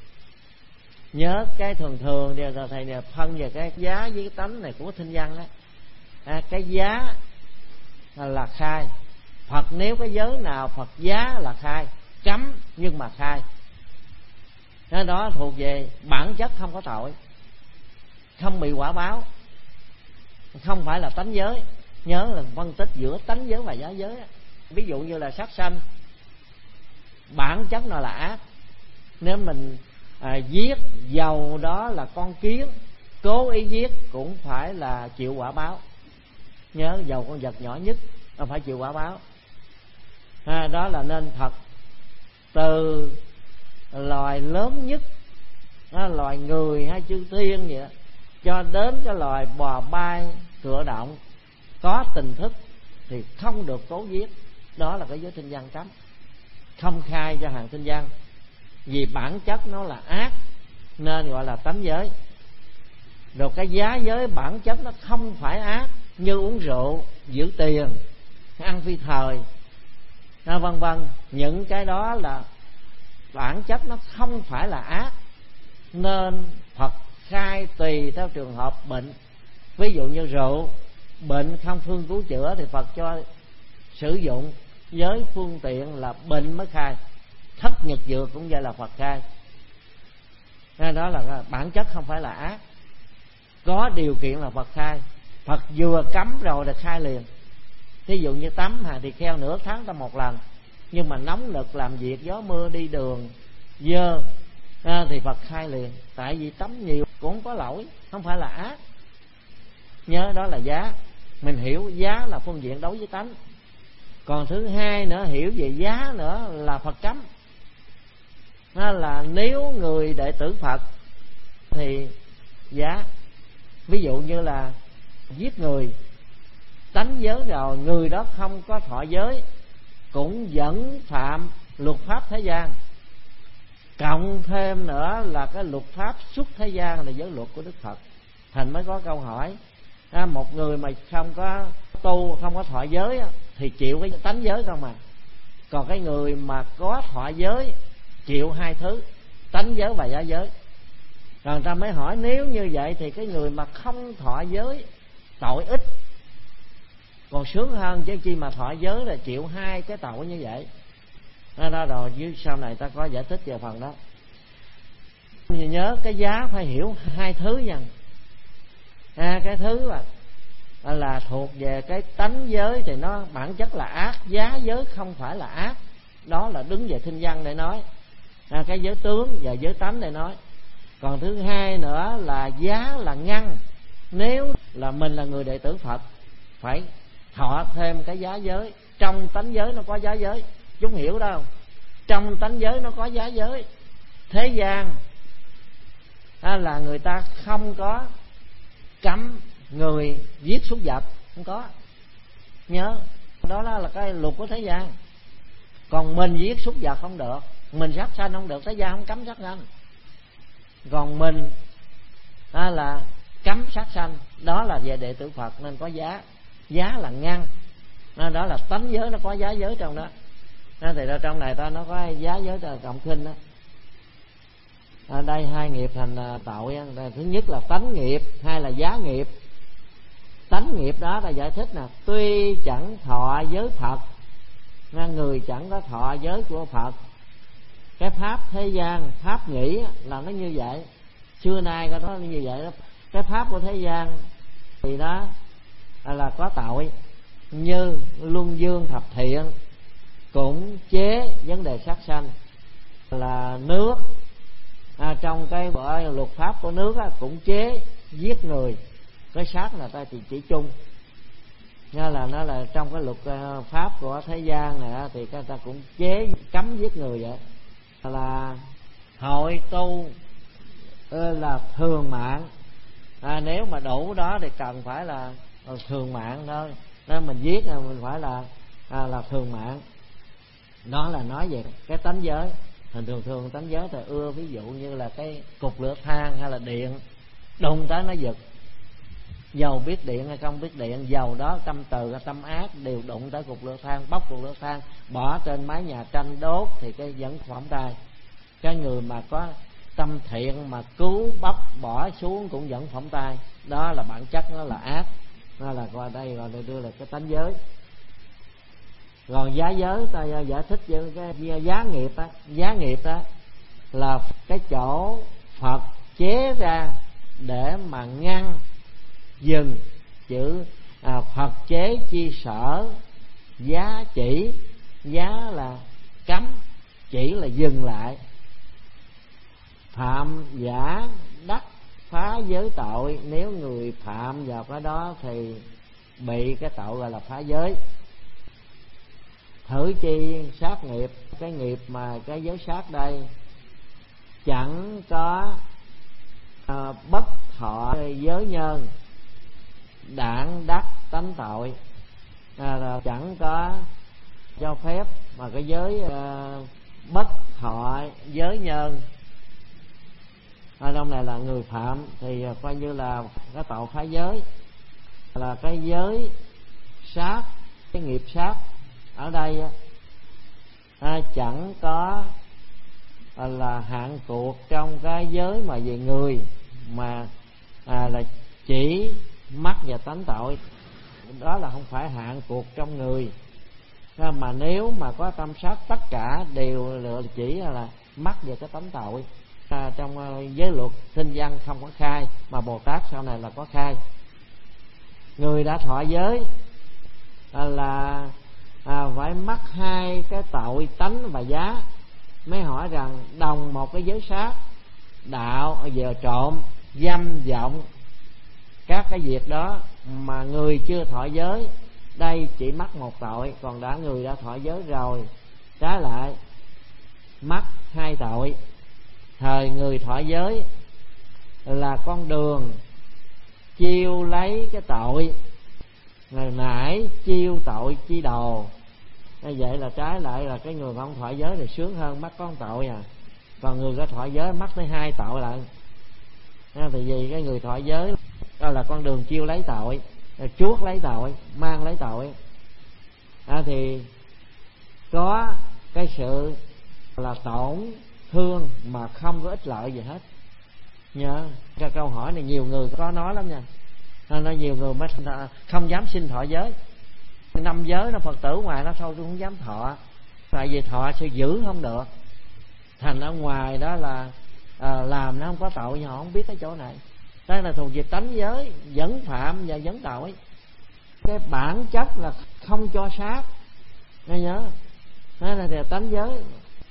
nhớ cái thường đều là thầy phân về cái giá với cái tánh này của thinh văn đó. Cái giá là khai. Phật nếu cái giới nào Phật giá là khai, cấm nhưng mà khai, đó thuộc về bản chất không có tội, không bị quả báo, không phải là tánh giới. Nhớ là phân tích giữa tánh giới và giá giới. Ví dụ như là sát sanh, bản chất nó là ác. Nếu mình giết, dầu đó là con kiến, cố ý giết cũng phải là chịu quả báo. Nhớ dầu con vật nhỏ nhất nó phải chịu quả báo. Đó là nên Phật từ loài lớn nhất, loài người hay chư thiên vậy đó, cho đến cái loài bò bay cựa động có tình thức thì không được cố giết. Đó là cái giới thinh văn cấm, không khai cho hàng thinh văn, vì bản chất nó là ác nên gọi là tánh giới. Rồi cái giá giới bản chất nó không phải ác, như uống rượu, giữ tiền, ăn phi thời, vân vân. Những cái đó là bản chất nó không phải là ác, nên Phật khai tùy theo trường hợp bệnh. Ví dụ như rượu, bệnh không phương cứu chữa thì Phật cho sử dụng giới phương tiện là bệnh mới khai. Thất nhật dược cũng vậy là Phật khai. Đó là bản chất không phải là ác, có điều kiện là Phật khai. Phật vừa cấm rồi là khai liền. Ví dụ như tắm thì kheo nửa tháng ta một lần, nhưng mà nóng nực làm việc, gió mưa đi đường dơ thì Phật khai liền. Tại vì tắm nhiều cũng không có lỗi, không phải là ác. Nhớ đó là giá. Mình hiểu giá là phương diện đối với tánh. Còn thứ hai nữa, hiểu về giá nữa là Phật cấm. Đó là nếu người đệ tử Phật thì giá. Ví dụ như là giết người, tánh giới rồi, người đó không có thọ giới cũng vẫn phạm luật pháp thế gian. Cộng thêm nữa là cái luật pháp xuất thế gian là giới luật của Đức Phật. Thành mới có câu hỏi, một người mà không có tu, không có thọ giới thì chịu cái tánh giới không à. Còn cái người mà có thọ giới chịu hai thứ, tánh giới và giá giới. Rồi người ta mới hỏi, nếu như vậy thì cái người mà không thọ giới tội ít, còn sướng hơn chứ chi mà thọ giới là chịu hai cái tội như vậy. Đó rồi dưới sau này ta có giải thích về phần đó. Nhớ cái giá phải hiểu hai thứ nha. Cái thứ là thuộc về cái tánh giới thì nó bản chất là ác, giá giới không phải là ác. Đó là đứng về thinh văn để nói. Cái giới tướng và giới tánh để nói. Còn thứ hai nữa là giá là ngăn. Nếu là mình là người đệ tử Phật phải thọ thêm cái giá giới. Trong tánh giới nó có giá giới, chúng hiểu đó không? Trong tánh giới nó có giá giới. Thế gian là người ta không có cấm người giết súc vật, không có. Nhớ đó là cái luật của thế gian. Còn mình giết súc vật không được, mình sát sanh không được, thế gian không cấm sát sanh. Còn mình là cấm sát sanh, đó là về đệ tử Phật nên có giá. Giá là ngăn, đó là tánh giới, nó có giá giới trong đó. Thì ra trong này ta nó có giá giới là cộng khinh đó. Đây hai nghiệp thành tội. Thứ nhất là tánh nghiệp, hai là giá nghiệp. Tánh nghiệp đó ta giải thích nè, tuy chẳng thọ giới Phật, người chẳng có thọ giới của Phật, cái pháp thế gian, pháp nghĩ là nó như vậy. Xưa nay có nó như vậy đó. Cái pháp của thế gian thì đó là có tội, như luân dương thập thiện cũng chế vấn đề sát sanh, là nước trong cái luật pháp của nước cũng chế giết người. Cái sát là ta chỉ chung, nên là nó là trong cái luật pháp của thế gian này thì người ta cũng chế cấm giết người vậy. Là hội tu là thường mạng, nếu mà đủ đó thì cần phải là thường mạng thôi. Nên mình giết là mình phải là thường mạng. Đó là nói về cái tánh giới. Thường tánh giới thì ưa ví dụ như là cái cục lửa than hay là điện, đụng tới nó giật. Dầu biết điện hay không biết điện, dầu đó tâm từ hay tâm ác, đều đụng tới cục lửa than, bóc cục lửa than, bỏ trên mái nhà tranh đốt thì cái vẫn phỏng tay. Cái người mà có tâm thiện mà cứu bóc bỏ xuống cũng vẫn phỏng tay. Đó là bản chất nó là ác. Đó là qua đây gọi là đưa là cái tánh giới. Còn giá giới ta giải thích với cái giá nghiệp á. Giá nghiệp á là cái chỗ Phật chế ra để mà ngăn dừng. Chữ Phật chế chi sở, giá chỉ. Giá là cấm, chỉ là dừng lại. Phạm giả đắc phá giới tội. Nếu người phạm vào cái đó thì bị cái tội gọi là phá giới. Thử chi sát nghiệp. Cái nghiệp mà cái giới sát đây chẳng có bất thọ giới nhân, đản đắc tánh tội. Chẳng có cho phép mà cái giới bất thọ giới nhân. Trong này là người phạm thì coi như là cái tội phá giới, là cái giới sát, cái nghiệp sát. Ở đây chẳng có là hạn cuộc trong cái giới mà về người, mà là chỉ mắc và tánh tội. Đó là không phải hạn cuộc trong người, mà nếu mà có tâm sát tất cả đều chỉ là mắc về cái tánh tội. Trong giới luật sinh văn không có khai, mà Bồ Tát sau này là có khai. Người đã thọ giới là phải mắc hai cái tội tánh và giá. Mới hỏi rằng đồng một cái giới sát, đạo giờ trộm, dâm vọng, các cái việc đó mà người chưa thọ giới đây chỉ mắc một tội, còn người đã thọ giới rồi trái lại mắc hai tội. Thời người thọ giới là con đường chiêu lấy cái tội, ngày nãy chiêu tội chi đồ. Như vậy là trái lại là cái người không thọ giới thì sướng hơn, mắc con tội à. Còn người có thọ giới mắc tới hai tội lận. Thì vì cái người thọ giới đó là con đường chiêu lấy tội, chuốc lấy tội, mang lấy tội. Thì có cái sự là tổn thương mà không có ích lợi gì hết. Nhớ cái câu hỏi này nhiều người có nói lắm nha. Nói nhiều người mới không dám xin thọ giới. 5 giới nó Phật tử ngoài nó thôi tôi không dám thọ, tại vì thọ sẽ giữ không được. Thành ở ngoài đó là làm nó không có tội, nhưng họ không biết cái chỗ này. Đây là thuộc về tánh giới, vẫn phạm và vẫn tội. Cái bản chất là không cho sát, nghe nhớ. Đó là tánh giới.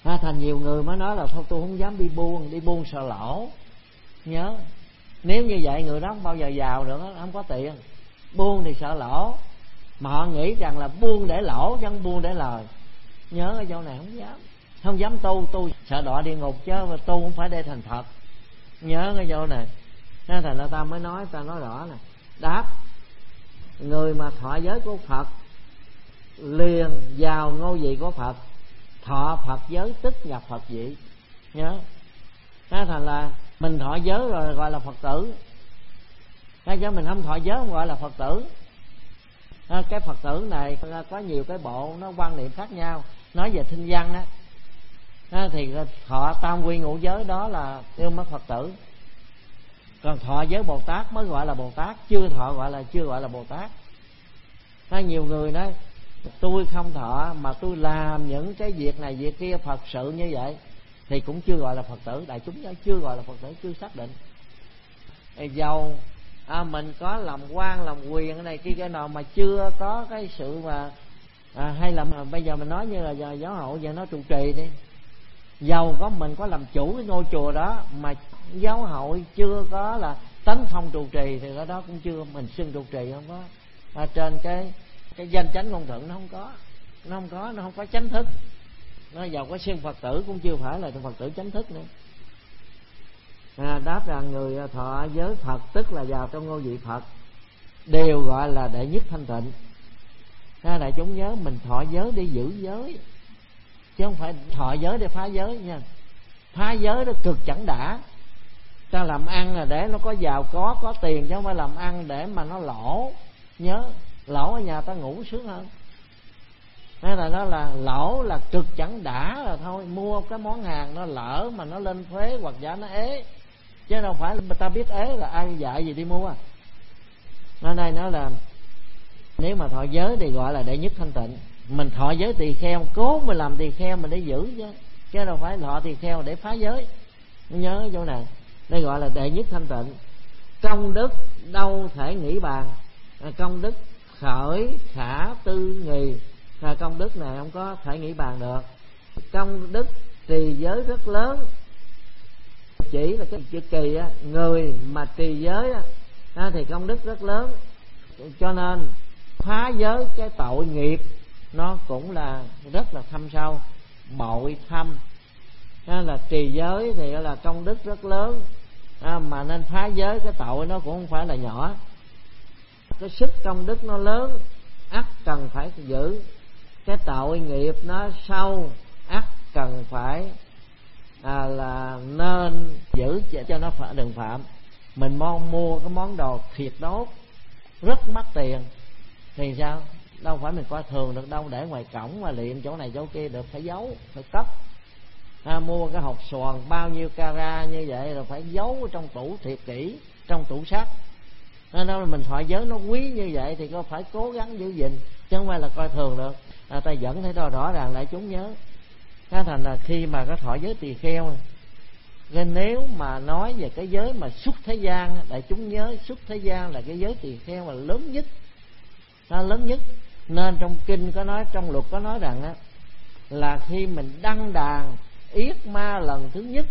Thành nhiều người mới nói là thôi tôi không dám đi buôn sợ lỗ. Nhớ, nếu như vậy người đó không bao giờ giàu được, không có tiền. Buôn thì sợ lỗ, mà họ nghĩ rằng là buôn để lỗ chứ không buôn để lời. Nhớ cái chỗ này không dám tu sợ đọa địa ngục, chứ tu không phải để thành Phật. Nhớ cái chỗ này. Thế thành ra ta mới nói, ta nói rõ nè. Đáp, người mà thọ giới của Phật liền vào ngôi vị của Phật. Thọ Phật giới tức nhập Phật vị. Nhớ. Thế thành là mình thọ giới rồi gọi là Phật tử. Thế chứ mình không thọ giới không gọi là Phật tử. Cái Phật tử này có nhiều cái bộ nó quan niệm khác nhau. Nói về thinh văn á, thì thọ tam quy ngũ giới đó là yêu mất Phật tử. Còn thọ giới Bồ Tát mới gọi là Bồ Tát, chưa thọ chưa gọi là Bồ Tát. Nhiều người nói tôi không thọ mà tôi làm những cái việc này việc kia Phật sự như vậy thì cũng chưa gọi là Phật tử. Đại chúng chưa gọi là Phật tử, chưa xác định. Dầu mình có làm quan làm quyền cái này kia cái nào mà chưa có cái sự mà hay là bây giờ mình nói như là giáo hội giờ nó trụ trì đi, dầu có mình có làm chủ cái ngôi chùa đó mà giáo hội chưa có là tánh phong trụ trì thì cái đó cũng chưa mình xưng trụ trì. Không có trên cái danh chánh ngôn thuận, nó không có chánh thức. Nó dầu có xưng Phật tử cũng chưa phải là Phật tử chánh thức nữa. Đáp rằng người thọ giới Phật tức là vào trong ngôi vị Phật, đều gọi là đệ nhất thanh tịnh. Đại chúng nhớ, mình thọ giới để giữ giới chứ không phải thọ giới để phá giới nha. Phá giới đó cực chẳng đã. Ta làm ăn là để nó có giàu có tiền, chứ không phải làm ăn để mà nó lỗ. Nhớ, lỗ ở nhà ta ngủ sướng hơn. Nên là nó là lỗ là cực chẳng đã là thôi. Mua cái món hàng nó lỡ mà nó lên thuế hoặc giả nó ế, chứ đâu phải ta biết ế là ai dạy gì đi mua. Nên đây nó là nếu mà thọ giới thì gọi là đệ nhất thanh tịnh. Mình thọ giới tỳ kheo, cố mình làm tỳ kheo mình để giữ chứ đâu phải thọ tỳ kheo để phá giới. Nhớ cái chỗ này. Đây gọi là đệ nhất thanh tịnh. Công đức đâu thể nghĩ bàn. Công đức khởi khả tư nghì. Công đức này không có thể nghĩ bàn được. Công đức trì giới rất lớn. Chỉ là cái chữ kỳ á, người mà trì giới á, thì công đức rất lớn. Cho nên phá giới cái tội nghiệp nó cũng là rất là thâm sâu, bội thâm. Là trì giới thì là công đức rất lớn, mà nên phá giới cái tội nó cũng không phải là nhỏ. Cái sức công đức nó lớn, ắt cần phải giữ. Cái tội nghiệp nó sâu, ắt cần phải là nên giữ cho nó phải đừng phạm. Mình mua cái món đồ thiệt đốt rất mắc tiền thì sao? Đâu phải mình coi thường được đâu, để ngoài cổng mà luyện chỗ này chỗ kia được, phải giấu, phải cất. Mua cái hộp xoàn bao nhiêu carat như vậy rồi phải giấu trong tủ thiệt kỹ, trong tủ sắt. Nên mình thọ giới nó quý như vậy thì có phải cố gắng giữ gìn, chứ không phải là coi thường được. Ta dẫn thấy đó rõ ràng lại chúng nhớ. Thành là khi mà cái thọ giới tỳ kheo, nên nếu mà nói về cái giới mà xuất thế gian, đại chúng nhớ xuất thế gian là cái giới tỳ kheo mà lớn nhất. Nó lớn nhất. Nên trong kinh có nói, trong luật có nói rằng là khi mình đăng đàn yết ma lần thứ nhất.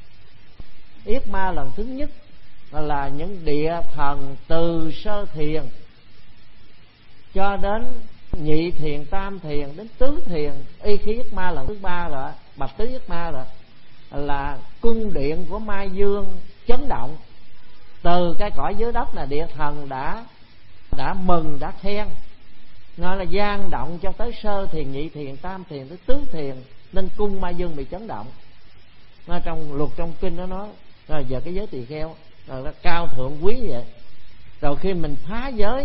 Yết ma lần thứ nhất là những địa thần từ sơ thiền cho đến nhị thiền, tam thiền đến tứ thiền, y khí yết ma lần thứ ba rồi, bạch tứ yết ma rồi, là cung điện của Ma Dương chấn động. Từ cái cõi dưới đất là địa thần đã mừng, đã khen. Nó là gian động cho tới sơ thiền, nhị thiền, tam thiền tới tứ thiền, nên cung Ma Dương bị chấn động. Nó trong luật trong kinh nó nói rồi giờ cái giới tỳ kheo rồi nó cao thượng quý vậy. Rồi khi mình phá giới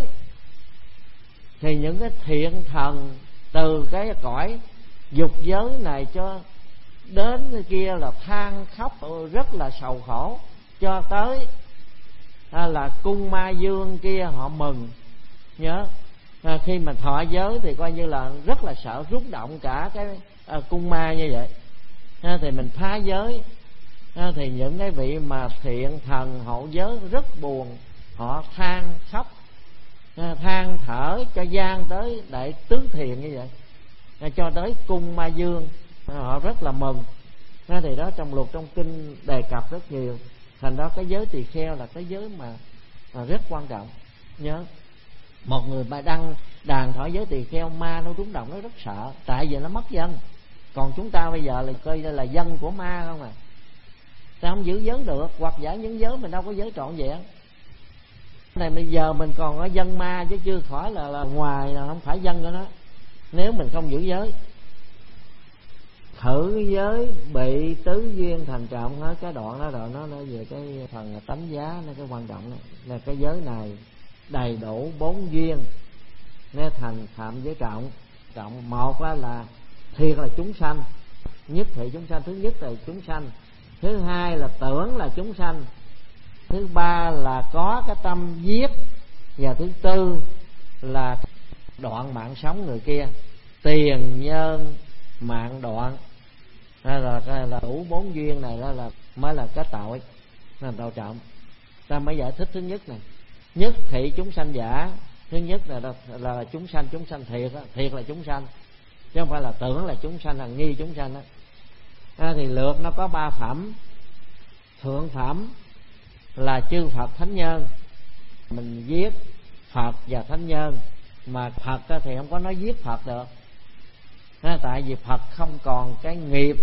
thì những cái thiện thần từ cái cõi dục giới này cho đến cái kia là than khóc rất là sầu khổ, cho tới là cung Ma Dương kia họ mừng. Nhớ khi mà thọ giới thì coi như là rất là sợ, rung động cả cái cung ma như vậy. Thì mình phá giới thì những cái vị mà thiện thần hộ giới rất buồn, họ than khóc, than thở cho gian tới đại tứ thiền như vậy, cho tới cung Ma Dương họ rất là mừng. Thì đó trong luật trong kinh đề cập rất nhiều. Thành đó cái giới tỳ kheo là cái giới mà rất quan trọng. Nhớ, một người mà đăng đàn thọ giới tỳ kheo, ma nó rúng động, nó rất sợ, tại vì nó mất dân. Còn chúng ta bây giờ là coi là dân của ma không à, ta không giữ giới được, hoặc giả những giới mình đâu có giới trọn vẹn. Này bây giờ mình còn có dân ma chứ chưa khỏi là ngoài, là không phải dân của nó, nếu mình không giữ giới. Thử giới bị tứ duyên thành trọng. Hết cái đoạn đó rồi nó nói về cái phần tánh giá, nó cái quan trọng đó. Là cái giới này đầy đủ 4 duyên nên thành phạm giới trọng. Một là thiệt là chúng sanh, nhất thị chúng sanh. Thứ nhất là chúng sanh, thứ hai là tưởng là chúng sanh, thứ ba là có cái tâm giết, và thứ tư là đoạn mạng sống người kia. Tiền nhân mạng đoạn là đủ 4 duyên này đó là mới là cái tội, là tội trọng. Ta mới giải thích thứ nhất này, nhất thị chúng sanh giả. Thứ nhất là chúng sanh thiệt đó, thiệt là chúng sanh, chứ không phải là tưởng là chúng sanh, là nghi chúng sanh đó. Thì lượt nó có 3 phẩm. Thượng phẩm là chư Phật thánh nhân, mình giết Phật và thánh nhân. Mà Phật thì không có nói giết Phật được, tại vì Phật không còn cái nghiệp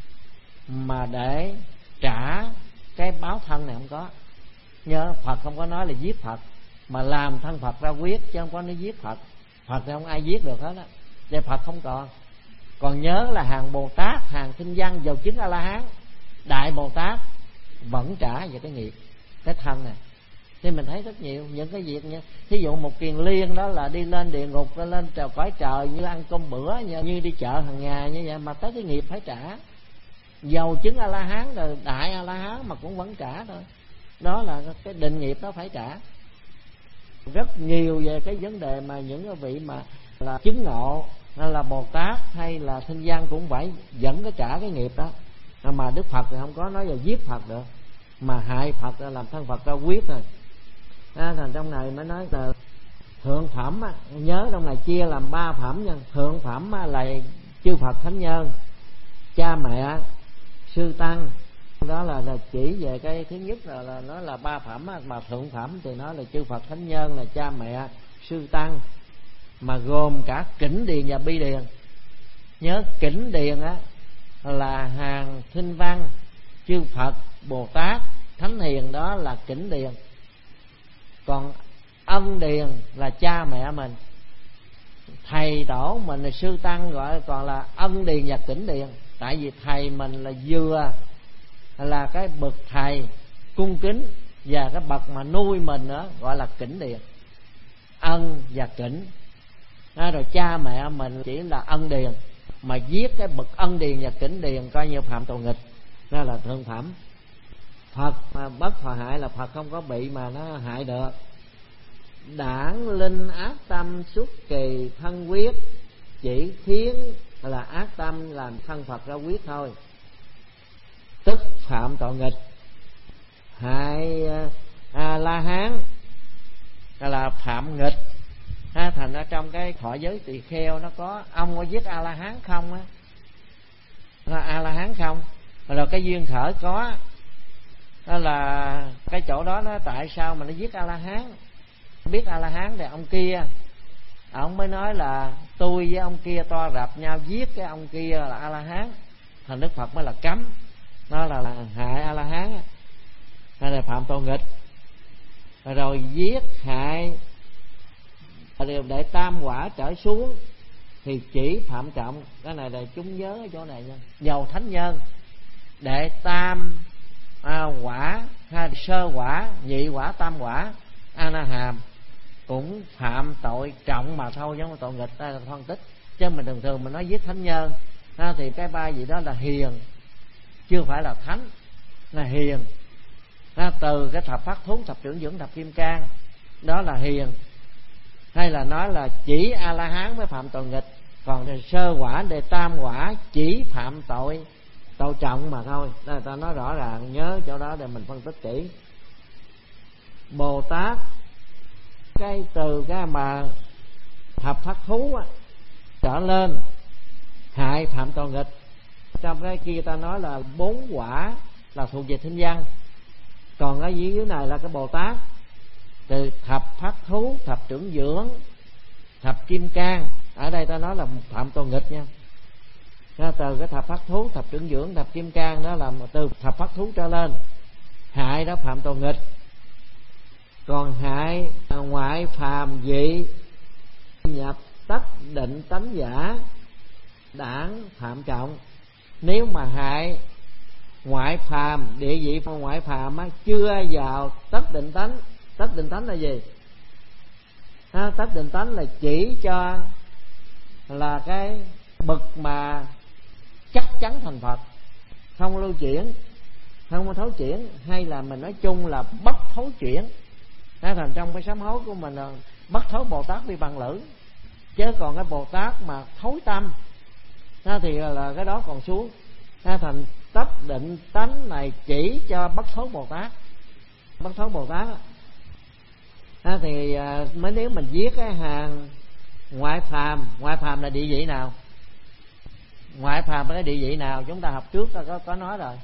mà để trả cái báo thân này, không có. Nhớ, Phật không có nói là giết Phật, mà làm thân Phật ra quyết, chứ không có nói giết Phật. Phật thì không ai giết được hết á, để Phật không còn. Còn nhớ là hàng Bồ Tát, hàng Tinh Văn, dầu chứng A La Hán, Đại Bồ Tát vẫn trả về cái nghiệp, cái thân này. Thì mình thấy rất nhiều những cái việc như thí dụ một kiền liên đó là đi lên địa ngục, lên cõi trời như ăn cơm bữa, như đi chợ hàng ngày như vậy, mà tới cái nghiệp phải trả. Dầu chứng A La Hán rồi Đại A La Hán mà cũng vẫn trả thôi. Đó là cái định nghiệp đó phải trả. Rất nhiều về cái vấn đề mà những cái vị mà là chứng ngộ, hay là Bồ Tát hay là Thanh Văn cũng phải vẫn có trả cái nghiệp đó. Mà Đức Phật thì không có nói là giết Phật được, mà hại Phật là làm thân Phật ra quyết rồi. Thành trong này mới nói là thượng phẩm, nhớ trong này chia làm 3 phẩm nha. Thượng phẩm là chư Phật thánh nhân, cha mẹ, sư tăng. Đó là chỉ về cái thứ nhất là nó là 3 phẩm, mà thượng phẩm thì nó là chư Phật thánh nhân, là cha mẹ, sư tăng, mà gồm cả Kỉnh Điền và Bi Điền. Nhớ Kỉnh Điền là hàng Thinh Văn, chư Phật, Bồ Tát, Thánh Hiền, đó là Kỉnh Điền. Còn Ân Điền là cha mẹ mình, thầy tổ mình là sư tăng, gọi còn là Ân Điền và Kỉnh Điền. Tại vì thầy mình là vừa là cái bậc thầy cung kính, và cái bậc mà nuôi mình nữa gọi là Kỉnh Điền, Ân và Kỉnh. Rồi cha mẹ mình chỉ là Ân Điền, mà giết cái bậc Ân Điền và Kỉnh Điền coi như phạm tội nghịch, đó là thượng phẩm. Phật mà bất thọ hại là Phật không có bị mà nó hại được. Đảng linh ác tâm xuất kỳ thân quyết, chỉ khiến là ác tâm làm thân Phật ra quyết thôi, tức phạm tội nghịch. Hại A La Hán là phạm nghịch. Thành ra trong cái thọ giới tỳ kheo nó có ông có giết A La Hán không á, A La Hán không, rồi cái duyên khởi có. Đó là cái chỗ đó nó tại sao mà nó giết A La Hán. Biết A La Hán thì ông kia ông mới nói là tôi với ông kia to rập nhau, giết cái ông kia là A La Hán. Thành Đức Phật mới là cấm, nó là hại A La Hán, hay là phạm tội nghịch. Rồi giết hại đều để tam quả trở xuống thì chỉ phạm trọng. Cái này là chúng nhớ ở chỗ này nha. Dầu thánh nhân đệ tam quả, hay sơ quả, nhị quả, tam quả, A Na Hàm cũng phạm tội trọng mà thôi, giống như tội nghịch. Ta là phân tích, chứ mình thường thường mình nói giết thánh nhân thì cái ba gì đó là hiền, chưa phải là thánh, là hiền. Từ cái thập phát thú, thập trưởng dưỡng, thập kim cang, đó là hiền. Hay là nói là chỉ A La Hán mới phạm tội nghịch, còn thì sơ quả để tam quả chỉ phạm tội trọng mà thôi. Đây ta nói rõ ràng, nhớ chỗ đó để mình phân tích kỹ. Bồ Tát cái từ cái mà thập phát thú trở lên hại phạm tội nghịch, Trong cái kia ta nói là 4 quả là thuộc về thinh văn, còn ở dưới này là cái Bồ Tát. Từ thập phát thú, thập trưởng dưỡng, thập kim cang, ở đây ta nói là phạm tội nghịch nha. Từ cái thập phát thú, thập trưởng dưỡng, thập kim cang đó là từ thập phát thú trở lên, hại đó phạm tội nghịch. Còn hại ngoại phàm dị nhập tất định tánh giả đảng phạm trọng. Nếu mà hại ngoại phàm, địa vị ngoại phàm á, chưa vào tất định tánh. Tất định tánh là gì? Tất định tánh là chỉ cho là cái bậc mà chắc chắn thành Phật, không lưu chuyển, không có thối chuyển, hay là mình nói chung là bất thối chuyển. Thành trong cái sám hối của mình là bất thối Bồ Tát Vi Bằng Lữ, chứ còn cái Bồ Tát mà thối tâm thì là cái đó còn xuống. Thành tất định tánh này chỉ cho bất thối Bồ Tát. Bất thối Bồ Tát thì mới nếu mình viết cái hàng ngoại phàm. Ngoại phàm là địa vị nào? Ngoại phàm là cái địa vị nào? Chúng ta học trước ta có nói rồi,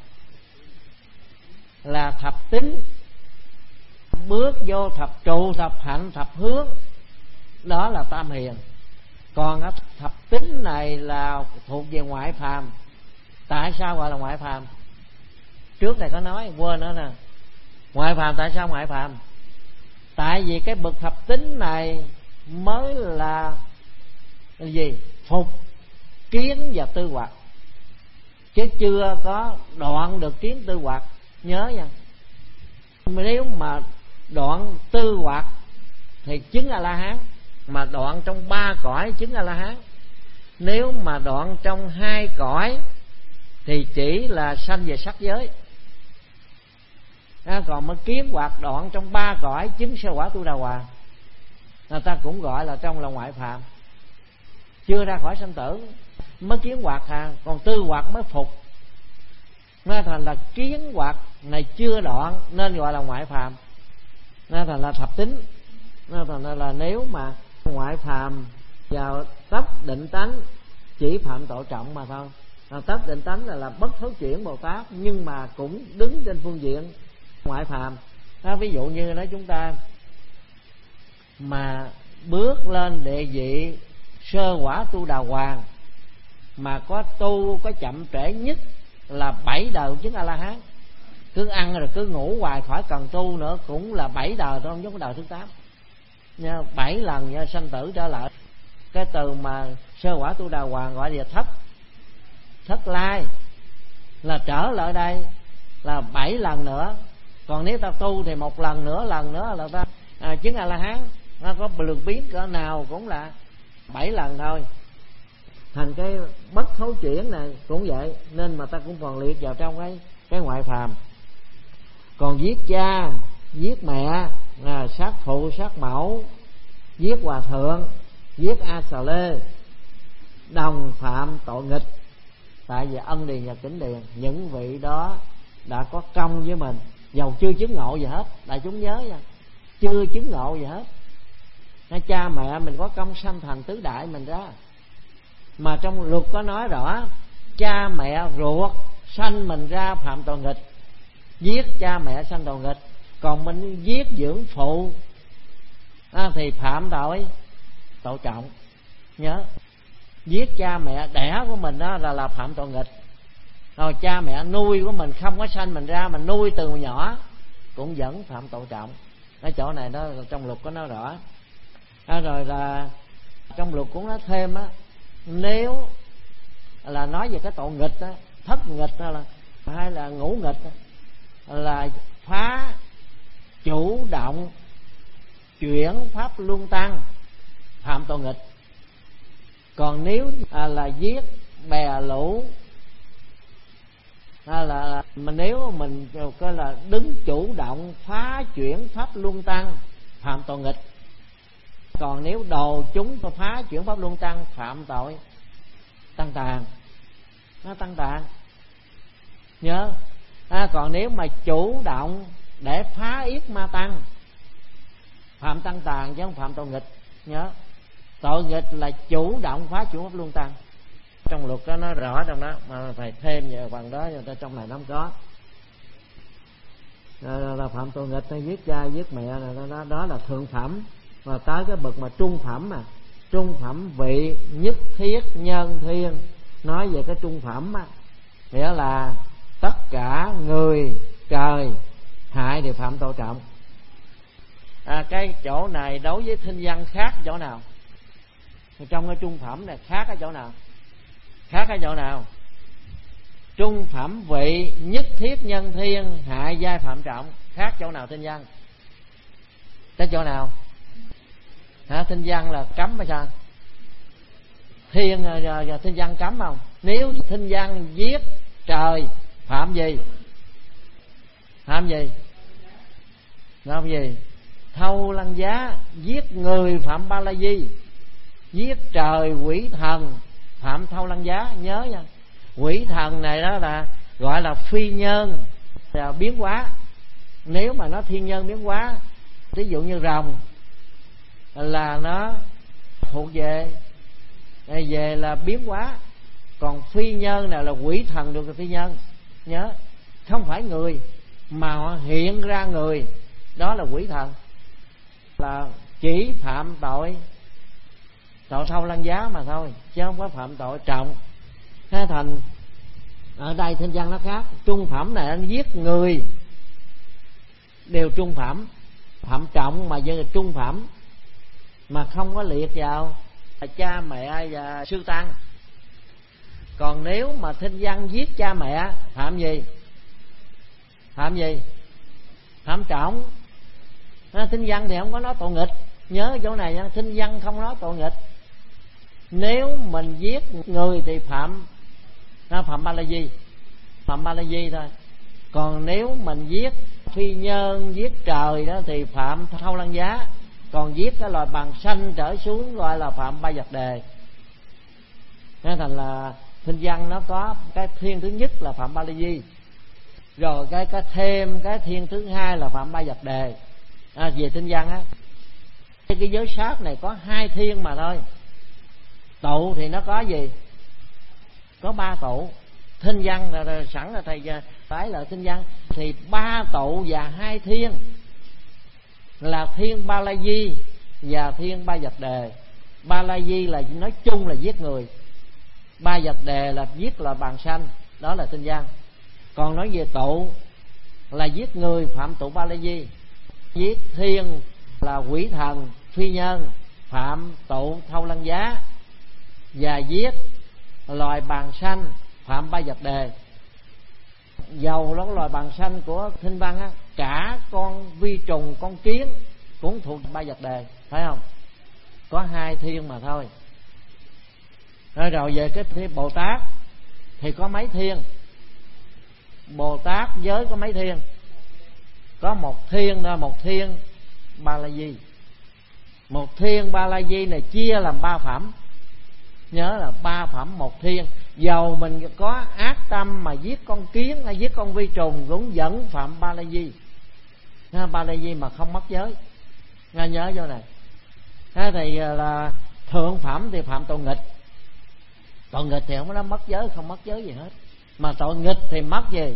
là thập tính, bước vô thập trụ, thập hạnh, thập hướng, đó là tam hiền. Còn thập tính này là thuộc về ngoại phàm. Tại sao gọi là ngoại phàm? Trước này có nói, quên nữa nè. Ngoại phàm tại sao ngoại phàm? Tại vì cái bậc thập tính này mới là gì? Phục kiến và tư hoặc, chứ chưa có đoạn được kiến tư hoặc. Nhớ nha, nếu mà đoạn tư hoặc thì chứng A-la-hán, mà đoạn trong 3 cõi chứng A-la-hán. Nếu mà đoạn trong 2 cõi thì chỉ là sanh về sắc giới. Còn mới kiến hoặc đoạn trong 3 cõi chứng sơ quả Tu Đà Hoàng, người ta cũng gọi là trong là ngoại phạm, chưa ra khỏi sanh tử. Mới kiến hoặc còn tư hoặc mới phục. Nên thành là kiến hoặc này chưa đoạn nên gọi là ngoại phàm, nên thành là thập tính. Nên thành là nếu mà ngoại phàm vào tất định tánh chỉ phạm tội trọng mà thôi. Tất định tánh là bất thối chuyển Bồ Tát, nhưng mà cũng đứng trên phương diện ngoại phàm. Ví dụ như nói chúng ta mà bước lên địa vị sơ quả Tu Đà Hoàng, mà có tu có chậm trễ nhất là 7 đời chứng A-la-hán. Cứ ăn rồi cứ ngủ hoài, khỏi cần tu nữa, cũng là 7 đời thôi, không giống cái đời thứ 8 nha. 7 lần nha, sanh tử trở lại. Cái từ mà sơ quả Tu Đà Hoàng gọi là thất lai, là trở lại đây là 7 lần nữa. Còn nếu ta tu thì một lần nữa là ta chứng A-la-hán. Nó có lượng biến cỡ nào cũng là 7 lần thôi. Thành cái bất thối chuyển này cũng vậy, nên mà ta cũng còn liệt vào trong cái ngoại phàm. Còn giết cha, giết mẹ, sát phụ, sát mẫu, giết hòa thượng, giết A Xà Lê, đồng phạm tội nghịch. Tại vì ân điền và kính điền, những vị đó đã có công với mình, dầu chưa chứng ngộ gì hết. Đại chúng nhớ nha, chưa chứng ngộ gì hết. Cha mẹ mình có công sanh thành tứ đại mình ra, mà trong luật có nói rõ cha mẹ ruột sanh mình ra phạm tội nghịch, giết cha mẹ sanh tội nghịch. Còn mình giết dưỡng phụ thì phạm tội trọng. Nhớ, giết cha mẹ đẻ của mình đó là phạm tội nghịch. Rồi cha mẹ nuôi của mình không có sanh mình ra, mà nuôi từ nhỏ cũng vẫn phạm tội trọng. Ở chỗ này đó trong luật có nói rõ. Rồi là trong luật cũng nói thêm á, nếu là nói về cái tội nghịch á, thất nghịch hay là ngũ nghịch á, là phá chủ động chuyển pháp luân tăng, phạm tội nghịch. Còn nếu là giết bè lũ, là nếu mình coi là đứng chủ động phá chuyển pháp luân tăng, phạm tội nghịch. Còn nếu đồ chúng phá chuyển pháp luân tăng, phạm tội tăng tàn. Nó tăng tàn, nhớ. Còn nếu mà chủ động để phá yết ma tăng, phạm tăng tàn chứ không phạm tội nghịch. Nhớ, tội nghịch là chủ động phá chuyển pháp luân tăng. Trong luật đó nó rõ trong đó, mà phải thêm vào phần đó cho trong này nó không có. Là phạm tội nghịch hay giết cha giết mẹ đó là thượng phẩm. Và tới cái bậc mà trung phẩm, mà trung phẩm vị nhất thiết nhân thiên, nói về cái trung phẩm á, nghĩa là tất cả người trời hại đều phạm tội trọng. Cái chỗ này đối với thinh văn khác chỗ nào? Trong cái trung phẩm này khác ở chỗ nào? Khác ở chỗ nào? Trung phẩm vị nhất thiết nhân thiên hại giai phạm trọng, khác chỗ nào thinh văn? Cái chỗ nào? Thinh văn là cấm hay sao? Thiên thinh văn cấm không? Nếu thinh văn giết trời phạm gì? Phạm gì? Phạm gì? Thâu lăng giá. Giết người phạm ba la di. Giết trời quỷ thần phạm thâu lăng giá. Nhớ nha, quỷ thần này đó là gọi là phi nhân, là biến hóa. Nếu mà nó thiên nhân biến hóa, ví dụ như rồng là nó thuộc về là biến hóa. Còn phi nhân nào là quỷ thần được là phi nhân. Nhớ, không phải người mà họ hiện ra người, đó là quỷ thần, là chỉ phạm tội thâu lăng giá mà thôi, chứ không có phạm tội trọng. Thế thành ở đây thinh văn nó khác. Trung phẩm này anh giết người đều trung phẩm, phạm trọng mà dân là trung phẩm, mà không có liệt vào cha mẹ và sư tăng. Còn nếu mà thinh văn giết cha mẹ phạm gì? Phạm gì? Phạm trọng. Thinh văn thì không có nói tội nghịch. Nhớ chỗ này nha, thinh văn không nói tội nghịch. Nếu mình giết người thì phạm ba la di, phạm ba la di thôi. Còn nếu mình giết phi nhân, giết trời đó thì phạm thâu lăng giá. Còn giết cái loài bằng sanh trở xuống gọi là phạm ba vật đề. Nên thành là thinh văn nó có cái thiên thứ nhất là phạm ba la di, rồi cái thêm cái thiên thứ hai là phạm ba vật đề. Về thinh văn á, cái giới sát này có 2 thiên mà thôi. Tụ thì nó có gì? Có 3 tụ. Thinh văn là sẵn là thầy phải là thinh văn thì 3 tụ và 2 thiên là thiên ba la di và thiên ba vật đề. Ba la di là nói chung là giết người, ba vật đề là giết là bàn sanh, đó là thinh văn. Còn nói về tụ là giết người phạm tụ ba la di, giết thiên là quỷ thần phi nhân phạm tụ thâu lăng giá, và giết loài bàn sanh phạm ba vật đề. Dầu đó loài bàn sanh của thinh văn á, cả con vi trùng, con kiến cũng thuộc ba vật đề, phải không? Có 2 thiên mà thôi. Rồi về cái thiên Bồ Tát thì có mấy thiên? Bồ Tát giới có mấy thiên? Có 1 thiên đó, 1 thiên ba la di. 1 thiên ba la di này chia làm 3 phẩm. Nhớ là 3 phẩm 1 thiên. Dầu mình có ác tâm mà giết con kiến hay giết con vi trùng cũng vẫn phạm ba la di. Ba la di mà không mất giới. Nhớ vô này. Thế thì là thượng phẩm thì phạm tội nghịch. Tội nghịch thì không có mất giới, không mất giới gì hết. Mà tội nghịch thì mất gì?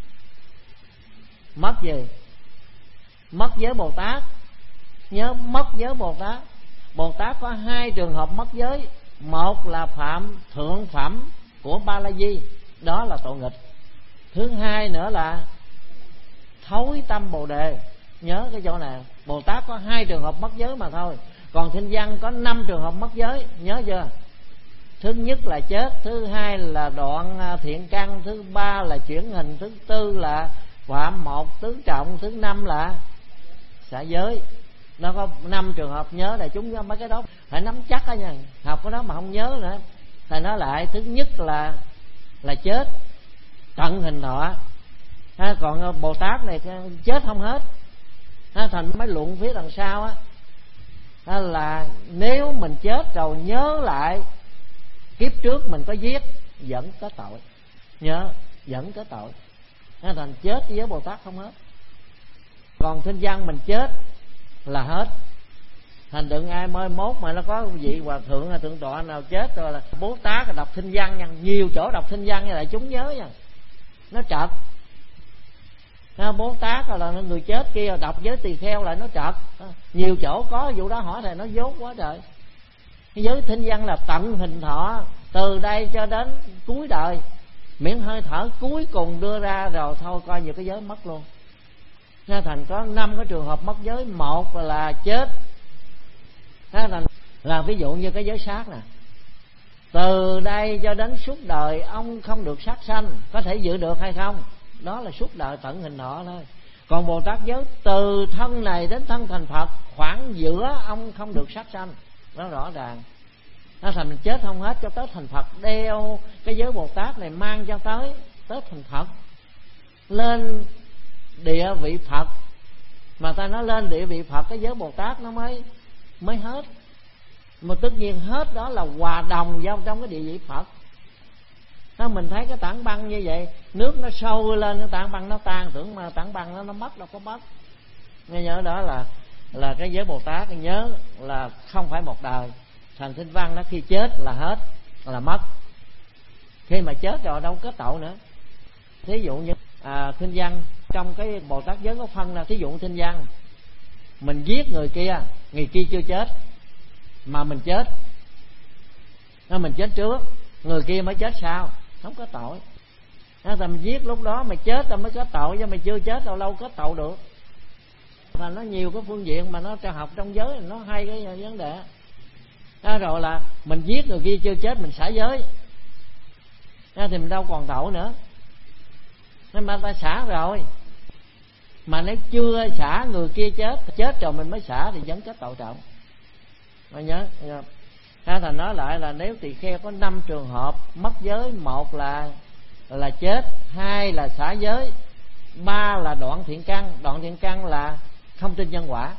Mất gì? Mất giới Bồ Tát. Nhớ, mất giới Bồ Tát. Bồ Tát có 2 trường hợp mất giới. Một là phạm thượng phẩm của ba la di, đó là tội nghịch. Thứ hai nữa là thối tâm Bồ đề. Nhớ cái chỗ này, Bồ Tát có 2 trường hợp mất giới mà thôi. Còn thinh văn có 5 trường hợp mất giới. Nhớ chưa? Thứ nhất là chết, thứ hai là đoạn thiện căn, thứ ba là chuyển hình, thứ tư là phạm 1 tứ trọng, thứ 5 là xả giới. Nó có 5 trường hợp. Nhớ là chúng mấy cái đó phải nắm chắc đó nha. Học cái đó mà không nhớ nữa thầy nói lại. Thứ nhất là chết tận hình thọ. Còn Bồ Tát này chết không hết. Thành mấy luận phía đằng sau á, là nếu mình chết rồi nhớ lại kiếp trước mình có giết vẫn có tội. Nhớ, vẫn có tội. Thành chết với Bồ Tát không hết. Còn thinh văn mình chết là hết. Thành đừng ai mới mốt mà nó có vị hòa thượng hay thượng tọa nào chết rồi là Bố Tát đọc thinh văn nha, nhiều chỗ đọc thinh văn như lại chúng nhớ nha, nó trật. Bố Tát là người chết kia đọc với tỳ kheo lại nó trật. Nhiều chỗ có vụ đó, hỏi thầy nó dốt quá trời. Cái giới thinh văn là tận hình thọ, từ đây cho đến cuối đời, miễn hơi thở cuối cùng đưa ra rồi thôi coi như cái giới mất luôn. Nên thành có 5 cái trường hợp mất giới. Một là chết, thành là ví dụ như cái giới sát nè, từ đây cho đến suốt đời ông không được sát sanh. Có thể giữ được hay không, đó là suốt đời tận hình thọ thôi. Còn Bồ Tát giới từ thân này đến thân thành Phật, khoảng giữa ông không được sát sanh, nó rõ ràng. Nó thành chết không hết cho tới thành Phật, đeo cái giới Bồ Tát này mang cho tới thành Phật, lên địa vị Phật. Mà ta nói lên địa vị Phật, cái giới Bồ Tát nó mới hết. Mà tất nhiên hết đó là hòa đồng vào trong cái địa vị Phật. Đó, mình thấy cái tảng băng như vậy, nước nó sâu lên, cái tảng băng nó tan, tưởng mà tảng băng nó mất, đâu có mất. Nghe nhớ đó là cái giới Bồ Tát, nhớ là không phải một đời. Thành thinh văn nó khi chết là hết, là mất. Khi mà chết rồi đâu có tội nữa. Thí dụ như thinh văn trong cái Bồ Tát giới có phân ra. Thí dụ thinh văn mình giết người kia chưa chết mà mình chết, mình chết trước, người kia mới chết sau, không có tội. Thì mình giết lúc đó mày chết rồi mới có tội, chứ mày chưa chết đâu lâu có tội được. Và nó nhiều cái phương diện mà nó cho học trong giới, nó hay cái vấn đề đó. Rồi là mình giết người kia chưa chết, mình xả giới thì mình đâu còn tội nữa. Nên mà ta xả rồi, mà nếu chưa xả người kia chết rồi mình mới xả thì vẫn có tội trọng. Mà nhớ thành nói lại là nếu tỳ kheo có 5 trường hợp mất giới. Một là chết, 2 là xả giới, 3 là đoạn thiện căn. Đoạn thiện căn là không tin nhân quả.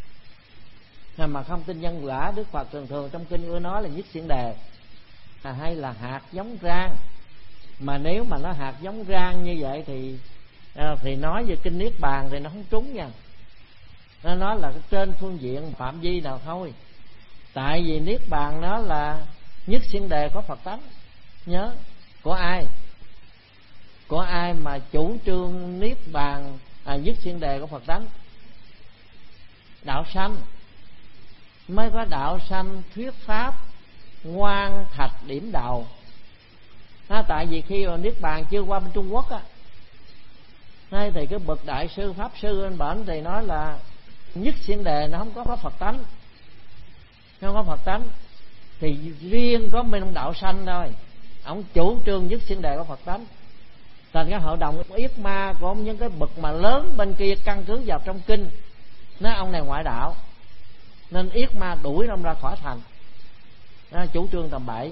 Mà không tin nhân quả, Đức Phật thường trong kinh ưa nói là nhất xiển đề. Hay là hạt giống rang. Mà nếu mà nó hạt giống rang như vậy thì nói về kinh Niết Bàn thì nó không trúng nha. Nó nói là trên phương diện phạm vi nào thôi. Tại vì Niết Bàn nó là nhất xiển đề có Phật tánh. Nhớ, của ai? Của ai mà chủ trương Niết Bàn nhất xiển đề có Phật tánh? Đạo sanh. Mới có đạo sanh thuyết pháp ngoan thạch điểm đầu. Tại vì khi mà Niết Bàn chưa qua bên Trung Quốc thì cái bậc đại sư pháp sư bên bển thì nói là nhất xiển đề nó không có Phật tánh, không có Phật tánh. Thì riêng có bên ông đạo sanh thôi, ông chủ trương nhất xiển đề có Phật tánh. Thành cái hội đồng yết ma của ông, những cái bậc mà lớn bên kia căn cứ vào trong kinh, nói ông này ngoại đạo nên yết ma đuổi ông ra khỏi thành. Chủ trương tầm bậy.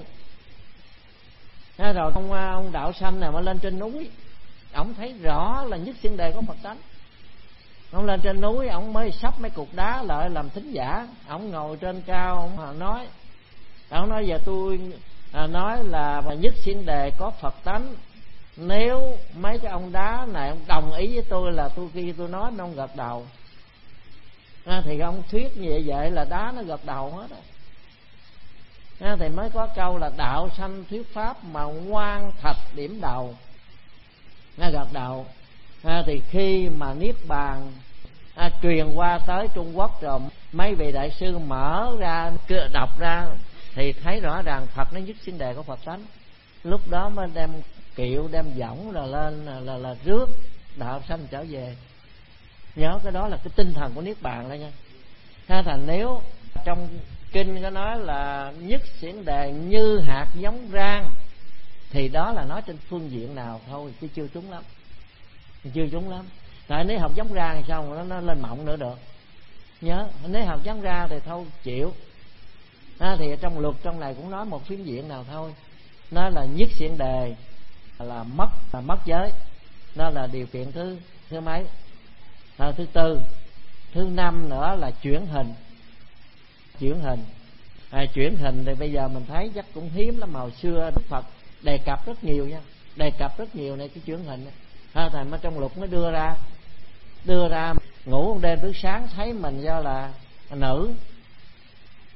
Rồi ông đạo sanh này mà lên trên núi, ông thấy rõ là nhất xiển đề có Phật tánh. Ông lên trên núi, ông mới sắp mấy cục đá lại làm thính giả. Ông ngồi trên cao, ông nói giờ tôi nói là nhất xiển đề có Phật tánh. Nếu mấy cái ông đá này ông đồng ý với tôi là khi tôi nói ông gật đầu, thì ông thuyết như vậy là đá nó gật đầu hết rồi. Thì mới có câu là đạo sanh thuyết pháp mà ngoan thạch điểm đầu. Nó gật đầu. Thì khi mà Niết Bàn truyền qua tới Trung Quốc rồi, mấy vị đại sư mở ra đọc ra thì thấy rõ ràng Phật nó nhất xiển đề của Phật tánh. Lúc đó mới đem kiệu đem võng rồi lên là rước đạo sanh trở về. Nhớ cái đó là cái tinh thần của Niết Bàn đó nha. Thành nếu trong kinh có nói là nhất xiển đề như hạt giống rang, thì đó là nói trên phương diện nào thôi, chứ chưa trúng lắm. Chưa trúng lắm. Tại nếu học giống ra thì sao mà nó lên mộng nữa được. Nhớ, nếu học giống ra thì thôi chịu. Thì trong luật trong này cũng nói một phiến diện nào thôi. Nó là nhất xiển đề là mất giới. Nó là điều kiện thứ mấy? Thứ tư. Thứ năm nữa là chuyển hình. Chuyển hình thì bây giờ mình thấy chắc cũng hiếm lắm. Hồi xưa Đức Phật đề cập rất nhiều nha, đề cập rất nhiều này cái chuyển hình. Thầy mới trong luật mới đưa ra ngủ một đêm tới sáng thấy mình do là nữ,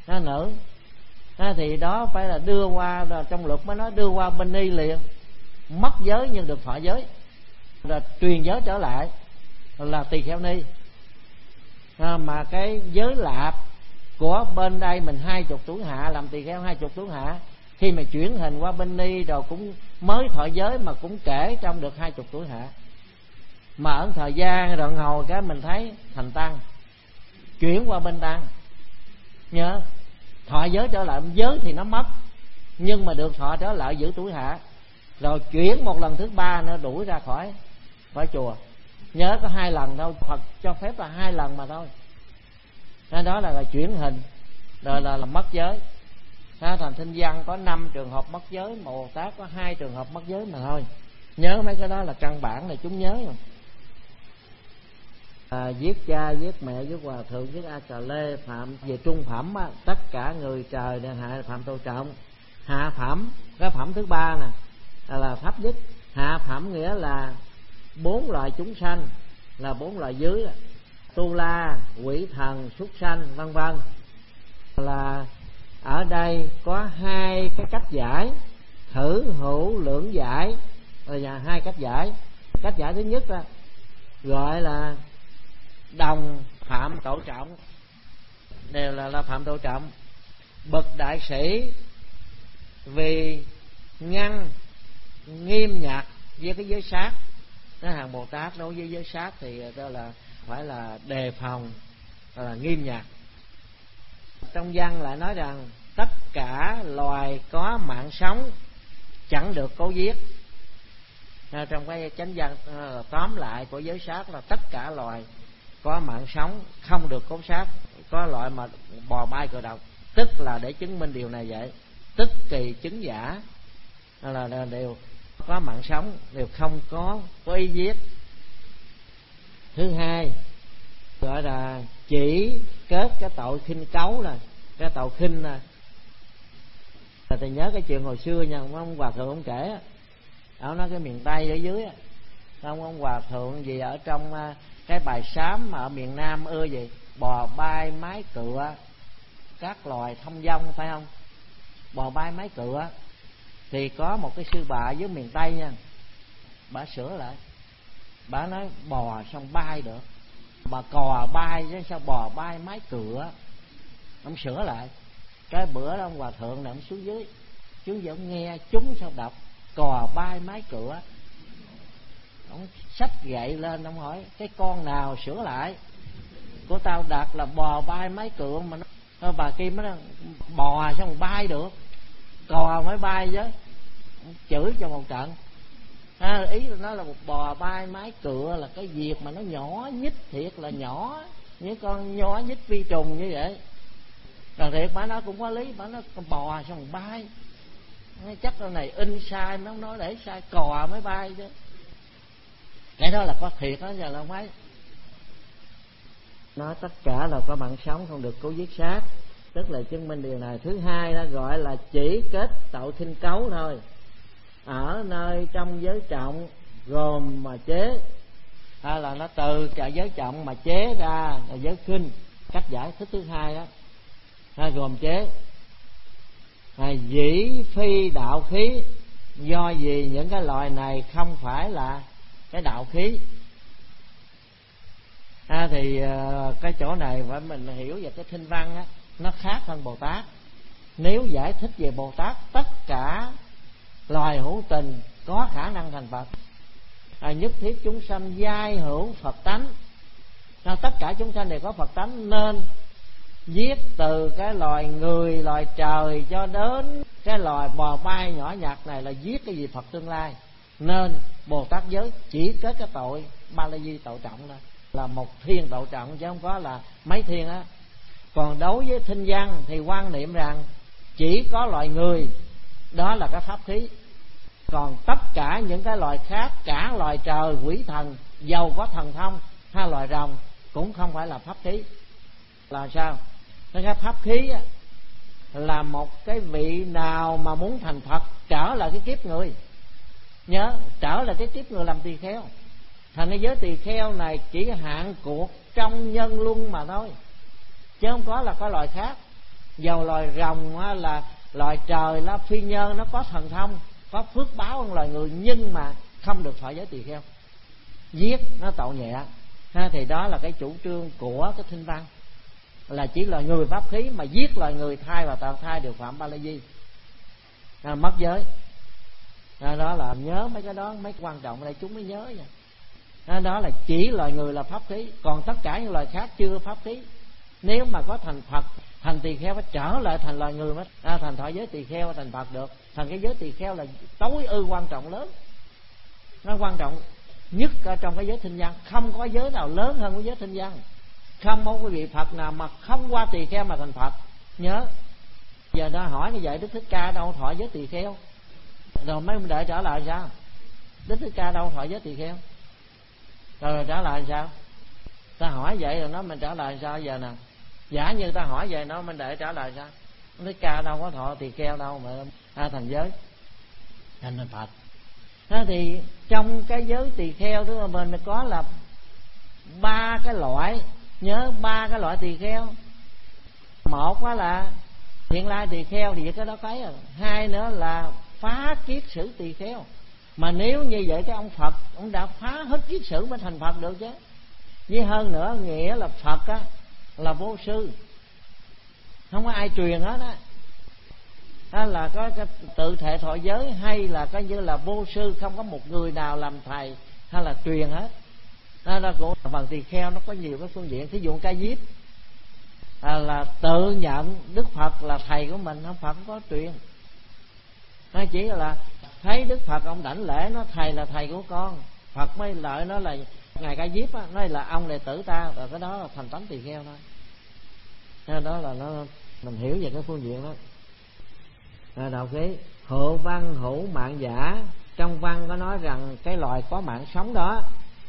nữ. Thì đó phải là đưa qua, trong luật mới nói đưa qua bên ni liền, mất giới nhưng được thọ giới, rồi truyền giới trở lại là tỳ kheo ni. Mà cái giới lạp của bên đây mình 20 tuổi hạ, làm tỳ kheo 20 tuổi hạ, khi mà chuyển hình qua bên ni rồi cũng mới thọ giới mà cũng kể trong được 20 tuổi hạ. Mà ở thời gian đoạn hồi cái mình thấy thành tăng, chuyển qua bên tăng, nhớ thọ giới trở lại, giới thì nó mất nhưng mà được thọ trở lại giữ tuổi hạ, rồi chuyển một lần thứ ba nữa đuổi ra khỏi chùa. Nhớ có 2 lần thôi, Phật cho phép là 2 lần mà thôi. Đó là chuyển hình, rồi là mất giới. Thành Thinh Văn có 5 trường hợp mất giới, mà Bồ Tát có 2 trường hợp mất giới mà thôi. Nhớ mấy cái đó là căn bản này, chúng nhớ rồi. Giết cha, giết mẹ, giết hòa thượng, giết A Cà Lê, phạm về trung phẩm á, tất cả người trời đều hạ phạm tội trọng. Hạ phẩm, cái phẩm thứ 3 nè là thấp nhất. Hạ phẩm nghĩa là 4 loại chúng sanh, là 4 loại dưới, tu la, quỷ thần, súc sanh, vân vân. Là ở đây có 2 cái cách giải, thử hữu lưỡng giải, là 2 cách giải. Cách giải thứ nhất đó, gọi là đồng phạm tội trọng, đều là phạm tội trọng. Bậc đại sĩ vì ngăn nghiêm nhặt với cái giới sát, nó hàng Bồ Tát đối với giới sát thì đó là phải là đề phòng, là nghiêm nhặt. Trong văn lại nói rằng tất cả loài có mạng sống chẳng được cố giết. Trong cái chánh văn tóm lại của giới sát là tất cả loài có mạng sống không được cố sát. Có loại mà bò bay cờ độc, tức là để chứng minh điều này vậy. Tức kỳ chứng giả là đều có mạng sống, đều không có ý giết. Thứ hai gọi là chỉ kết cái tội khinh cấu này, cái tội khinh này. Thì nhớ cái chuyện hồi xưa nha, ông Hòa Thượng ông kể, ông nói cái miền Tây ở dưới, ông Hòa Thượng gì ở trong cái bài sám mà ở miền Nam ưa gì bò bay mái cựa, các loài thông dong, phải không? Bò bay mái cựa. Thì có một cái sư bà dưới miền Tây nha, bà sửa lại, bà nói bò xong bay được, bà cò bay chứ sao bò bay mái cựa. Ông sửa lại. Cái bữa đó ông Hòa Thượng này ông xuống dưới ông nghe chúng sao đọc cò bay mái cựa. Ông xách gậy lên, ông hỏi cái con nào sửa lại? Của tao đặt là bò bay mái cựa, mà nó bà Kim nó bò xong bay được, cò mới bay chứ. Ông chửi cho một trận. Ý là nó là một bò bay mái cựa là cái việc mà nó nhỏ nhít, thiệt là nhỏ, những con nhỏ nhít vi trùng như vậy. Rồi thiệt bà nói cũng có lý, bà nói con bò xong bay, chắc cái này in sai, nó nói để sai, cò mới bay chứ. Cái đó là có thiệt đó, giờ là không phải. Nói tất cả là có mạng sống không được cố giết sát, tức là chứng minh điều này. Thứ hai đó gọi là chỉ kết tội khinh cấu thôi. Ở nơi trong giới trọng gồm mà chế, hay là nó từ cả giới trọng mà chế ra là giới khinh. Cách giải thích thứ hai đó, gồm chế. Dĩ phi đạo khí, do vì những cái loại này không phải là cái đạo khí. Thì cái chỗ này phải mình hiểu về cái thinh văn á, nó khác hơn Bồ Tát. Nếu giải thích về Bồ Tát, tất cả loài hữu tình có khả năng thành Phật. Nhất thiết chúng sanh giai hữu Phật tánh. Tất cả chúng sanh đều có Phật tánh, nên giết từ cái loài người, loài trời cho đến cái loài bò bay nhỏ nhặt này là giết cái gì Phật tương lai. Nên Bồ Tát giới chỉ kết cái tội Ba La Di tội trọng thôi, là một thiên tội trọng chứ không có là mấy thiên á. Còn đối với thinh văn thì quan niệm rằng chỉ có loài người, đó là cái pháp khí. Còn tất cả những cái loài khác, cả loài trời, quỷ thần, dầu có thần thông hay loài rồng cũng không phải là pháp khí. Là sao? Cái pháp khí là một cái vị nào mà muốn thành Phật trở lại cái kiếp người. Nhớ, trở lại cái kiếp người làm tỳ kheo. Thành cái giới tỳ kheo này chỉ hạn cuộc trong nhân luân mà thôi, chứ không có là có loài khác. Dầu loài rồng là loài trời, là phi nhân, nó có thần thông, có phước báo hơn loài người, nhưng mà không được thọ giới tỳ kheo, giết nó tội nhẹ. Thì đó là cái chủ trương của cái Thinh Văn, là chỉ là người pháp khí mà giết loài người, thai và tạo thai đều phạm ba la di, mất giới. Đó là nhớ mấy cái đó, mấy quan trọng ở đây chúng mới nhớ nha. Đó là chỉ loài người là pháp khí, còn tất cả những loài khác chưa pháp khí. Nếu mà có thành Phật, thành tỳ kheo phải trở lại thành loài người mới thành thọ giới tỳ kheo, thành Phật được. Thành cái giới tỳ kheo là tối ư quan trọng lớn, nó quan trọng nhất ở trong cái giới Thinh Văn. Không có giới nào lớn hơn cái giới Thinh Văn. Không có cái vị Phật nào mà không qua tỳ kheo mà thành Phật. Nhớ. Giờ nó hỏi như vậy, Đức Thích Ca đâu thọ giới tỳ kheo, rồi mấy ông đệ trở lại sao? Đức Thích Ca đâu thọ giới tỳ kheo, rồi trả lại sao? Ta hỏi vậy rồi nó mình trả lại sao giờ nè? Giả như ta hỏi vậy nó mình để trả lại sao? Đức Thích Ca đâu có thọ tỳ kheo đâu mà thành giới, thành Phật. Đó thì trong cái giới tỳ kheo đó mình có là 3 cái loại. Nhớ 3 cái loại tỳ kheo. Một đó là hiện lai tỳ kheo thì cái đó thấy rồi. 2 nữa là phá kiết sử tỳ kheo. Mà nếu như vậy cái ông Phật ông đã phá hết kiết sử mới thành Phật được chứ. Với hơn nữa nghĩa là Phật á là vô sư, không có ai truyền hết á. Đó là có cái tự thể thọ giới, hay là coi như là vô sư, không có một người nào làm thầy hay là truyền hết. Đó của phần tỳ kheo nó có nhiều cái phương diện. Thí dụ Ca Diếp là tự nhận Đức Phật là thầy của mình, không Phật không có truyền. Nó chỉ là thấy Đức Phật ông đảnh lễ, nó thầy là thầy của con. Phật mới lợi nó là ngài Ca Diếp á, nói là ông đệ tử ta, rồi cái đó là thành tánh tỳ kheo thôi. Đó là nó mình hiểu về cái phương diện đó. Đầu khí hộ văn hữu mạng giả, trong văn có nói rằng cái loài có mạng sống đó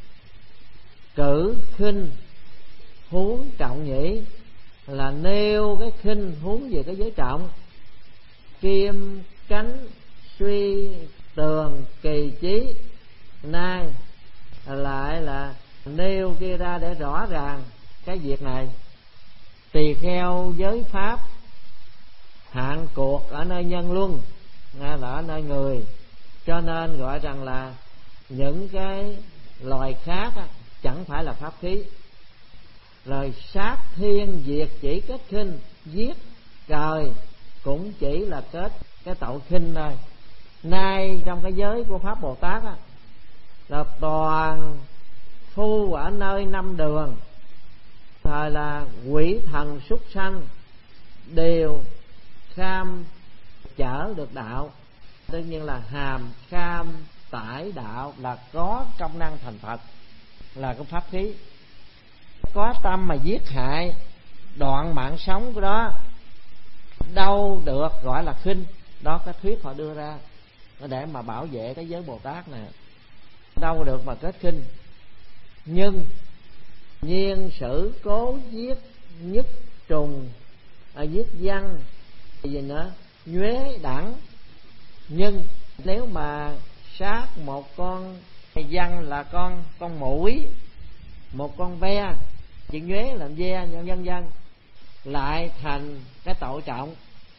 cử khinh huống trọng nhĩ, là nêu cái khinh huống về cái giới trọng. Kim cánh suy tường kỳ chí, nay lại là nêu kia ra để rõ ràng cái việc này. Tỳ kheo giới pháp hạn cuộc ở nơi nhân luân, là ở nơi người, cho nên gọi rằng là những cái loài khác chẳng phải là pháp khí. Lời sát thiên diệt chỉ kết khinh, giết trời cũng chỉ là kết cái tội khinh thôi. Nay trong cái giới của Pháp Bồ Tát là toàn phu ở nơi 5 đường, thời là quỷ thần súc sanh đều kham chở được đạo. Đương nhiên là hàm kham tải đạo là có công năng thành Phật, là cái pháp khí. Có tâm mà giết hại, đoạn mạng sống của đó đâu được gọi là khinh. Đó cái thuyết họ đưa ra để mà bảo vệ cái giới Bồ Tát này, đâu được mà kết khinh. Nhưng nhiên sử cố giết nhất trùng, giết văn gì nữa nhuế đẳng. Nhưng nếu mà sát một con văn là con muỗi, một con ve, chuyện nhuế làm ve vân vân, lại thành cái tội trọng,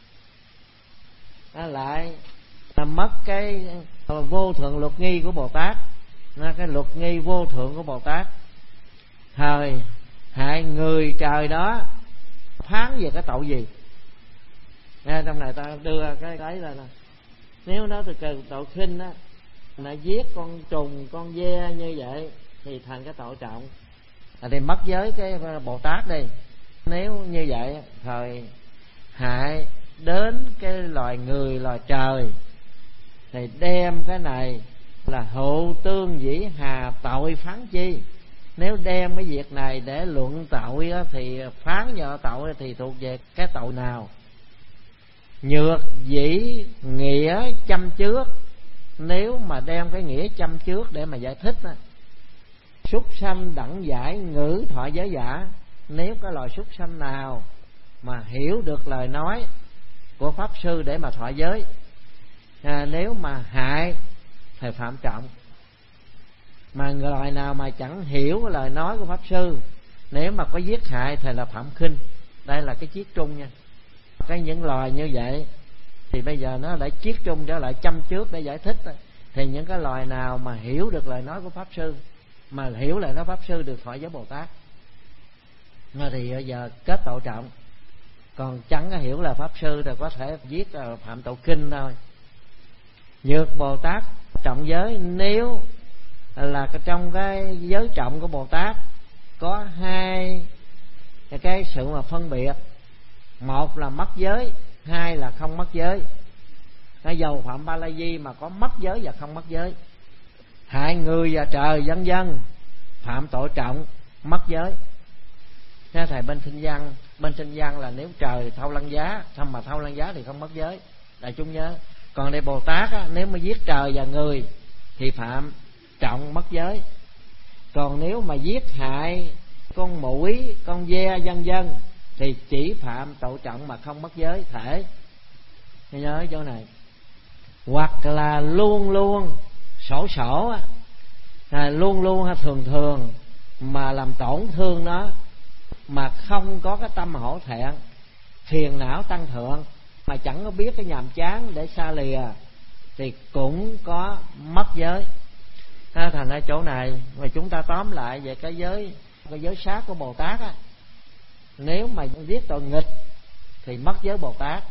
lại mất cái vô thượng luật nghi của Bồ Tát. Cái luật nghi vô thượng của Bồ Tát, thời hại người trời đó phán về cái tội gì. Trong này ta đưa cái đấy là nếu nó từ tội khinh á, là giết con trùng con ve như vậy thì thành cái tội trọng, thì mất giới cái Bồ Tát đi. Nếu như vậy thời hại đến cái loài người loài trời thì đem cái này là hữu tương dĩ hà tội phán chi. Nếu đem cái việc này để luận tội thì phán vào tội thì thuộc về cái tội nào. Nhược dĩ nghĩa châm trước, nếu mà đem cái nghĩa châm trước để mà giải thích á. Súc sanh đẳng giải ngữ thọ giới giả, nếu cái loài súc sanh nào mà hiểu được lời nói của pháp sư để mà thọ giới, nếu mà hại thì phạm trọng. Mà loài nào mà chẳng hiểu cái lời nói của pháp sư, nếu mà có giết hại thì là phạm khinh. Đây là cái chiết trung nha. Cái những loài như vậy thì bây giờ nó lại chiết trung trở lại chăm trước để giải thích. Thì những cái loài nào mà hiểu được lời nói của Pháp Sư, mà hiểu lời nói Pháp Sư được thọ giới Bồ Tát, thì bây giờ kết tội trọng. Còn chẳng có hiểu là Pháp Sư thì có thể viết phạm tội kinh thôi. Nhược Bồ Tát trọng giới, nếu là trong cái giới trọng của Bồ Tát có hai cái sự mà phân biệt. Một là mất giới, hai là không mất giới. Cái dầu phạm Ba La Di mà có mất giới và không mất giới, hại người và trời vân vân, phạm tội trọng, mất giới. Thế thầy bên sinh văn là nếu trời thâu lăng giá, không mà thâu lăng giá thì không mất giới, đại chúng nhớ. Còn đây Bồ Tát á, nếu mà giết trời và người thì phạm trọng, mất giới. Còn nếu mà giết hại con muỗi, con ve vân vân thì chỉ phạm tội trọng mà không mất giới thể. Nhớ chỗ này. Hoặc là luôn luôn sổ luôn luôn thường thường mà làm tổn thương nó, mà không có cái tâm hổ thẹn, phiền não tăng thượng, mà chẳng có biết cái nhàm chán để xa lìa, thì cũng có mất giới. Thành ra chỗ này mà chúng ta tóm lại về cái giới sát của Bồ Tát á, nếu mà giết tội nghịch thì mất giới Bồ Tát,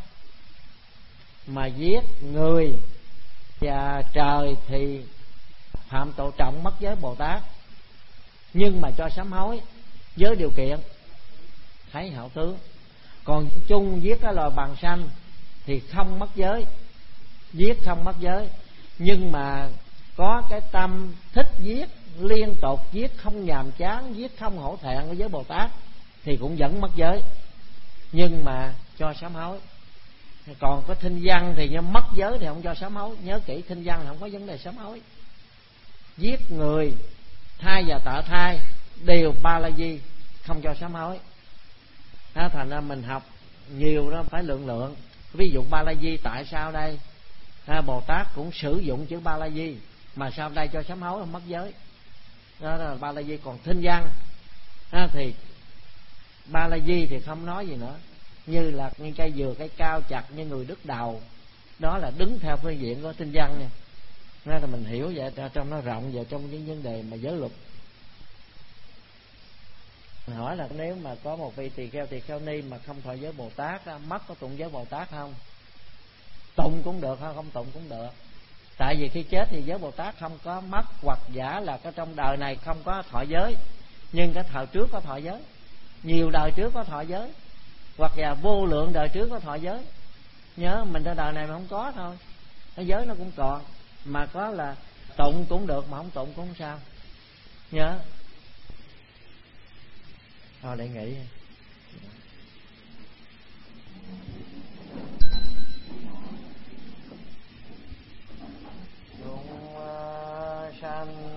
mà giết người và trời thì phạm tội trọng, mất giới Bồ Tát. Nhưng mà cho sám hối với điều kiện thấy hảo tướng. Còn chung giết cái loài bằng sanh thì không mất giới, giết không mất giới, nhưng mà có cái tâm thích giết, liên tục giết không nhàm chán, giết không hổ thẹn với giới Bồ Tát thì cũng vẫn mất giới, nhưng mà cho sám hối. Còn có thinh văn thì mất giới thì không cho sám hối. Nhớ kỹ, thinh văn không có vấn đề sám hối. Giết người, thai và tạ thai đều Ba La Di, không cho sám hối. Thành ra mình học nhiều đó phải lượng. Ví dụ Ba La Di tại sao đây Bồ Tát cũng sử dụng chữ Ba La Di, mà sao đây cho sám hối không mất giới. Đó là Ba La Di. Còn thinh văn thì Ba La Di thì không nói gì nữa, như là những cây dừa, cây cao chặt như người đứt đầu, đó là đứng theo phương diện của thinh văn nha. Nên là mình hiểu vậy, trong nó rộng về trong những vấn đề mà giới luật. Mình hỏi là nếu mà có một vị tỳ kheo ni mà không thọ giới Bồ Tát, mất có tụng giới Bồ Tát không? Tụng cũng được, không tụng cũng được. Tại vì khi chết thì giới Bồ Tát không có mất, hoặc giả là cái trong đời này không có thọ giới, nhưng cái thời trước có thọ giới, nhiều đời trước có thọ giới, hoặc là vô lượng đời trước có thọ giới. Nhớ mình trong đời này mà không có thôi, cái giới nó cũng còn. Mà có là tụng cũng được, mà không tụng cũng không sao. Nhớ. Thôi để nghỉ. Sanh